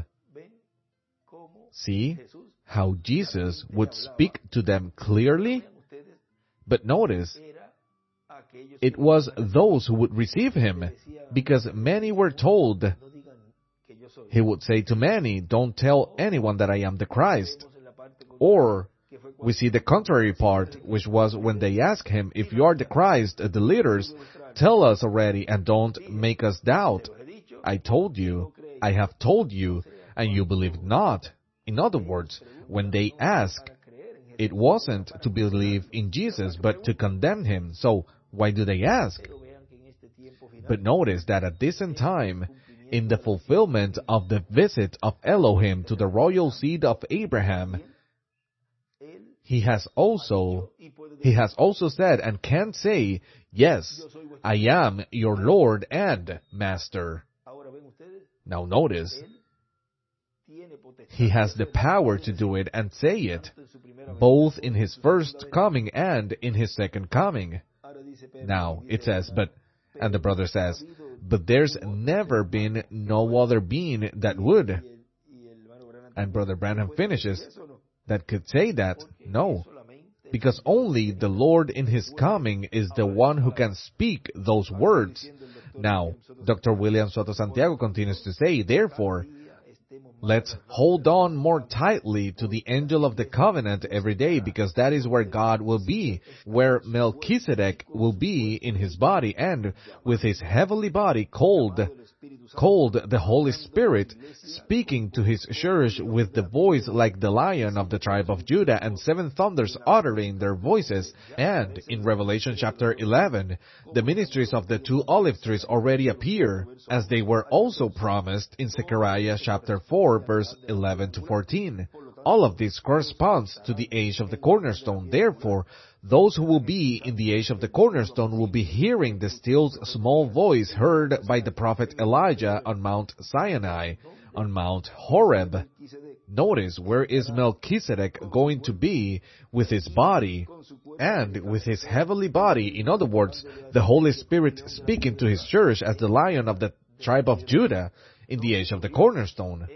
See how Jesus would speak to them clearly? But notice, it was those who would receive him, because many were told. He would say to many, "Don't tell anyone that I am the Christ." Or, we see the contrary part, which was when they asked him, "If you are the Christ," the leaders, "tell us already and don't make us doubt. I told you, I have told you, and you believe not." In other words, when they asked, it wasn't to believe in Jesus, but to condemn him. So, why do they ask? But notice that at this time, in the fulfillment of the visit of Elohim to the royal seed of Abraham, he has also, he has also said and can say, "Yes, I am your Lord and Master." Now notice, he has the power to do it and say it, both in his first coming and in his second coming. Now, it says, but, and the brother says, but there's never been no other being that would. And Brother Branham finishes, that could say that. No, because only the Lord in his coming is the one who can speak those words. Now, Doctor William Soto Santiago continues to say, therefore, let's hold on more tightly to the angel of the covenant every day, because that is where God will be, where Melchizedek will be in his body, and with his heavenly body called, called the Holy Spirit, speaking to his church with the voice like the lion of the tribe of Judah, and seven thunders uttering their voices. And in Revelation chapter eleven, the ministries of the two olive trees already appear, as they were also promised in Zechariah chapter four, verse eleven to fourteen. All of this corresponds to the age of the cornerstone. Therefore, those who will be in the age of the cornerstone will be hearing the still small voice heard by the prophet Elijah on Mount Sinai, on Mount Horeb. Notice, where is Melchizedek going to be with his body and with his heavenly body? In other words, the Holy Spirit speaking to his church as the lion of the tribe of Judah in the age of the cornerstone.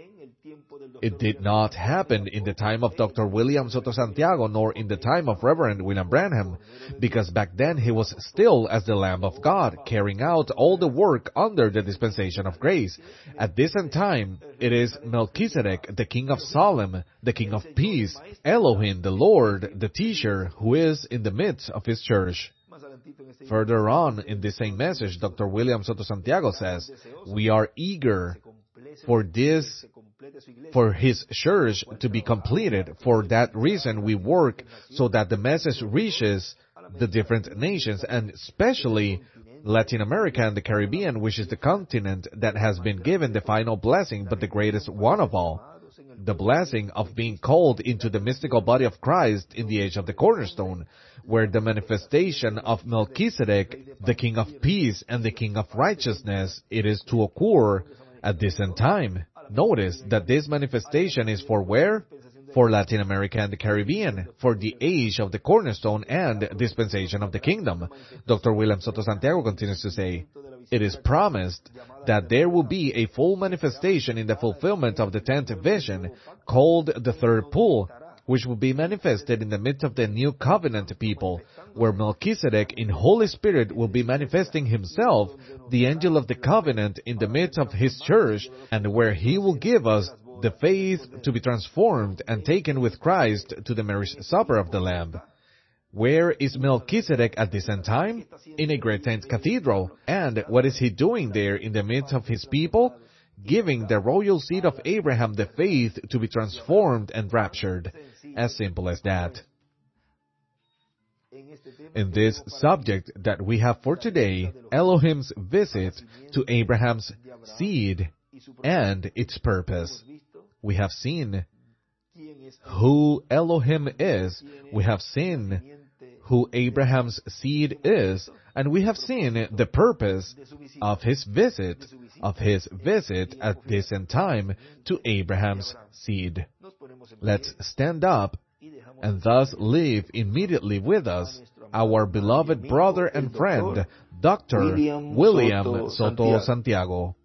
It did not happen in the time of Doctor William Soto Santiago, nor in the time of Reverend William Branham, because back then he was still as the Lamb of God, carrying out all the work under the dispensation of grace. At this time, it is Melchizedek, the King of Salem, the King of Peace, Elohim, the Lord, the Teacher, who is in the midst of his church. Further on in this same message, Doctor William Soto Santiago says, we are eager for this, for his church to be completed. For that reason, we work so that the message reaches the different nations, and especially Latin America and the Caribbean, which is the continent that has been given the final blessing, but the greatest one of all, the blessing of being called into the mystical body of Christ in the age of the cornerstone, where the manifestation of Melchizedek, the King of Peace and the King of Righteousness, it is to occur at this end time. Notice that this manifestation is for where? For Latin America and the Caribbean, for the age of the cornerstone and dispensation of the kingdom. Doctor William Soto Santiago continues to say, it is promised that there will be a full manifestation in the fulfillment of the tenth vision, called the third pool, which will be manifested in the midst of the new covenant people, where Melchizedek in Holy Spirit will be manifesting himself, the angel of the covenant, in the midst of his church, and where he will give us the faith to be transformed and taken with Christ to the marriage supper of the Lamb. Where is Melchizedek at this end time? In a great tent cathedral. And what is he doing there in the midst of his people? Giving the royal seed of Abraham the faith to be transformed and raptured. As simple as that. In this subject that we have for today, Elohim's visit to Abraham's seed and its purpose, we have seen who Elohim is, we have seen who Abraham's seed is, and we have seen the purpose of his visit, of his visit at this end time to Abraham's seed. Let's stand up and thus leave immediately with us our beloved brother and friend, Doctor William Soto Santiago.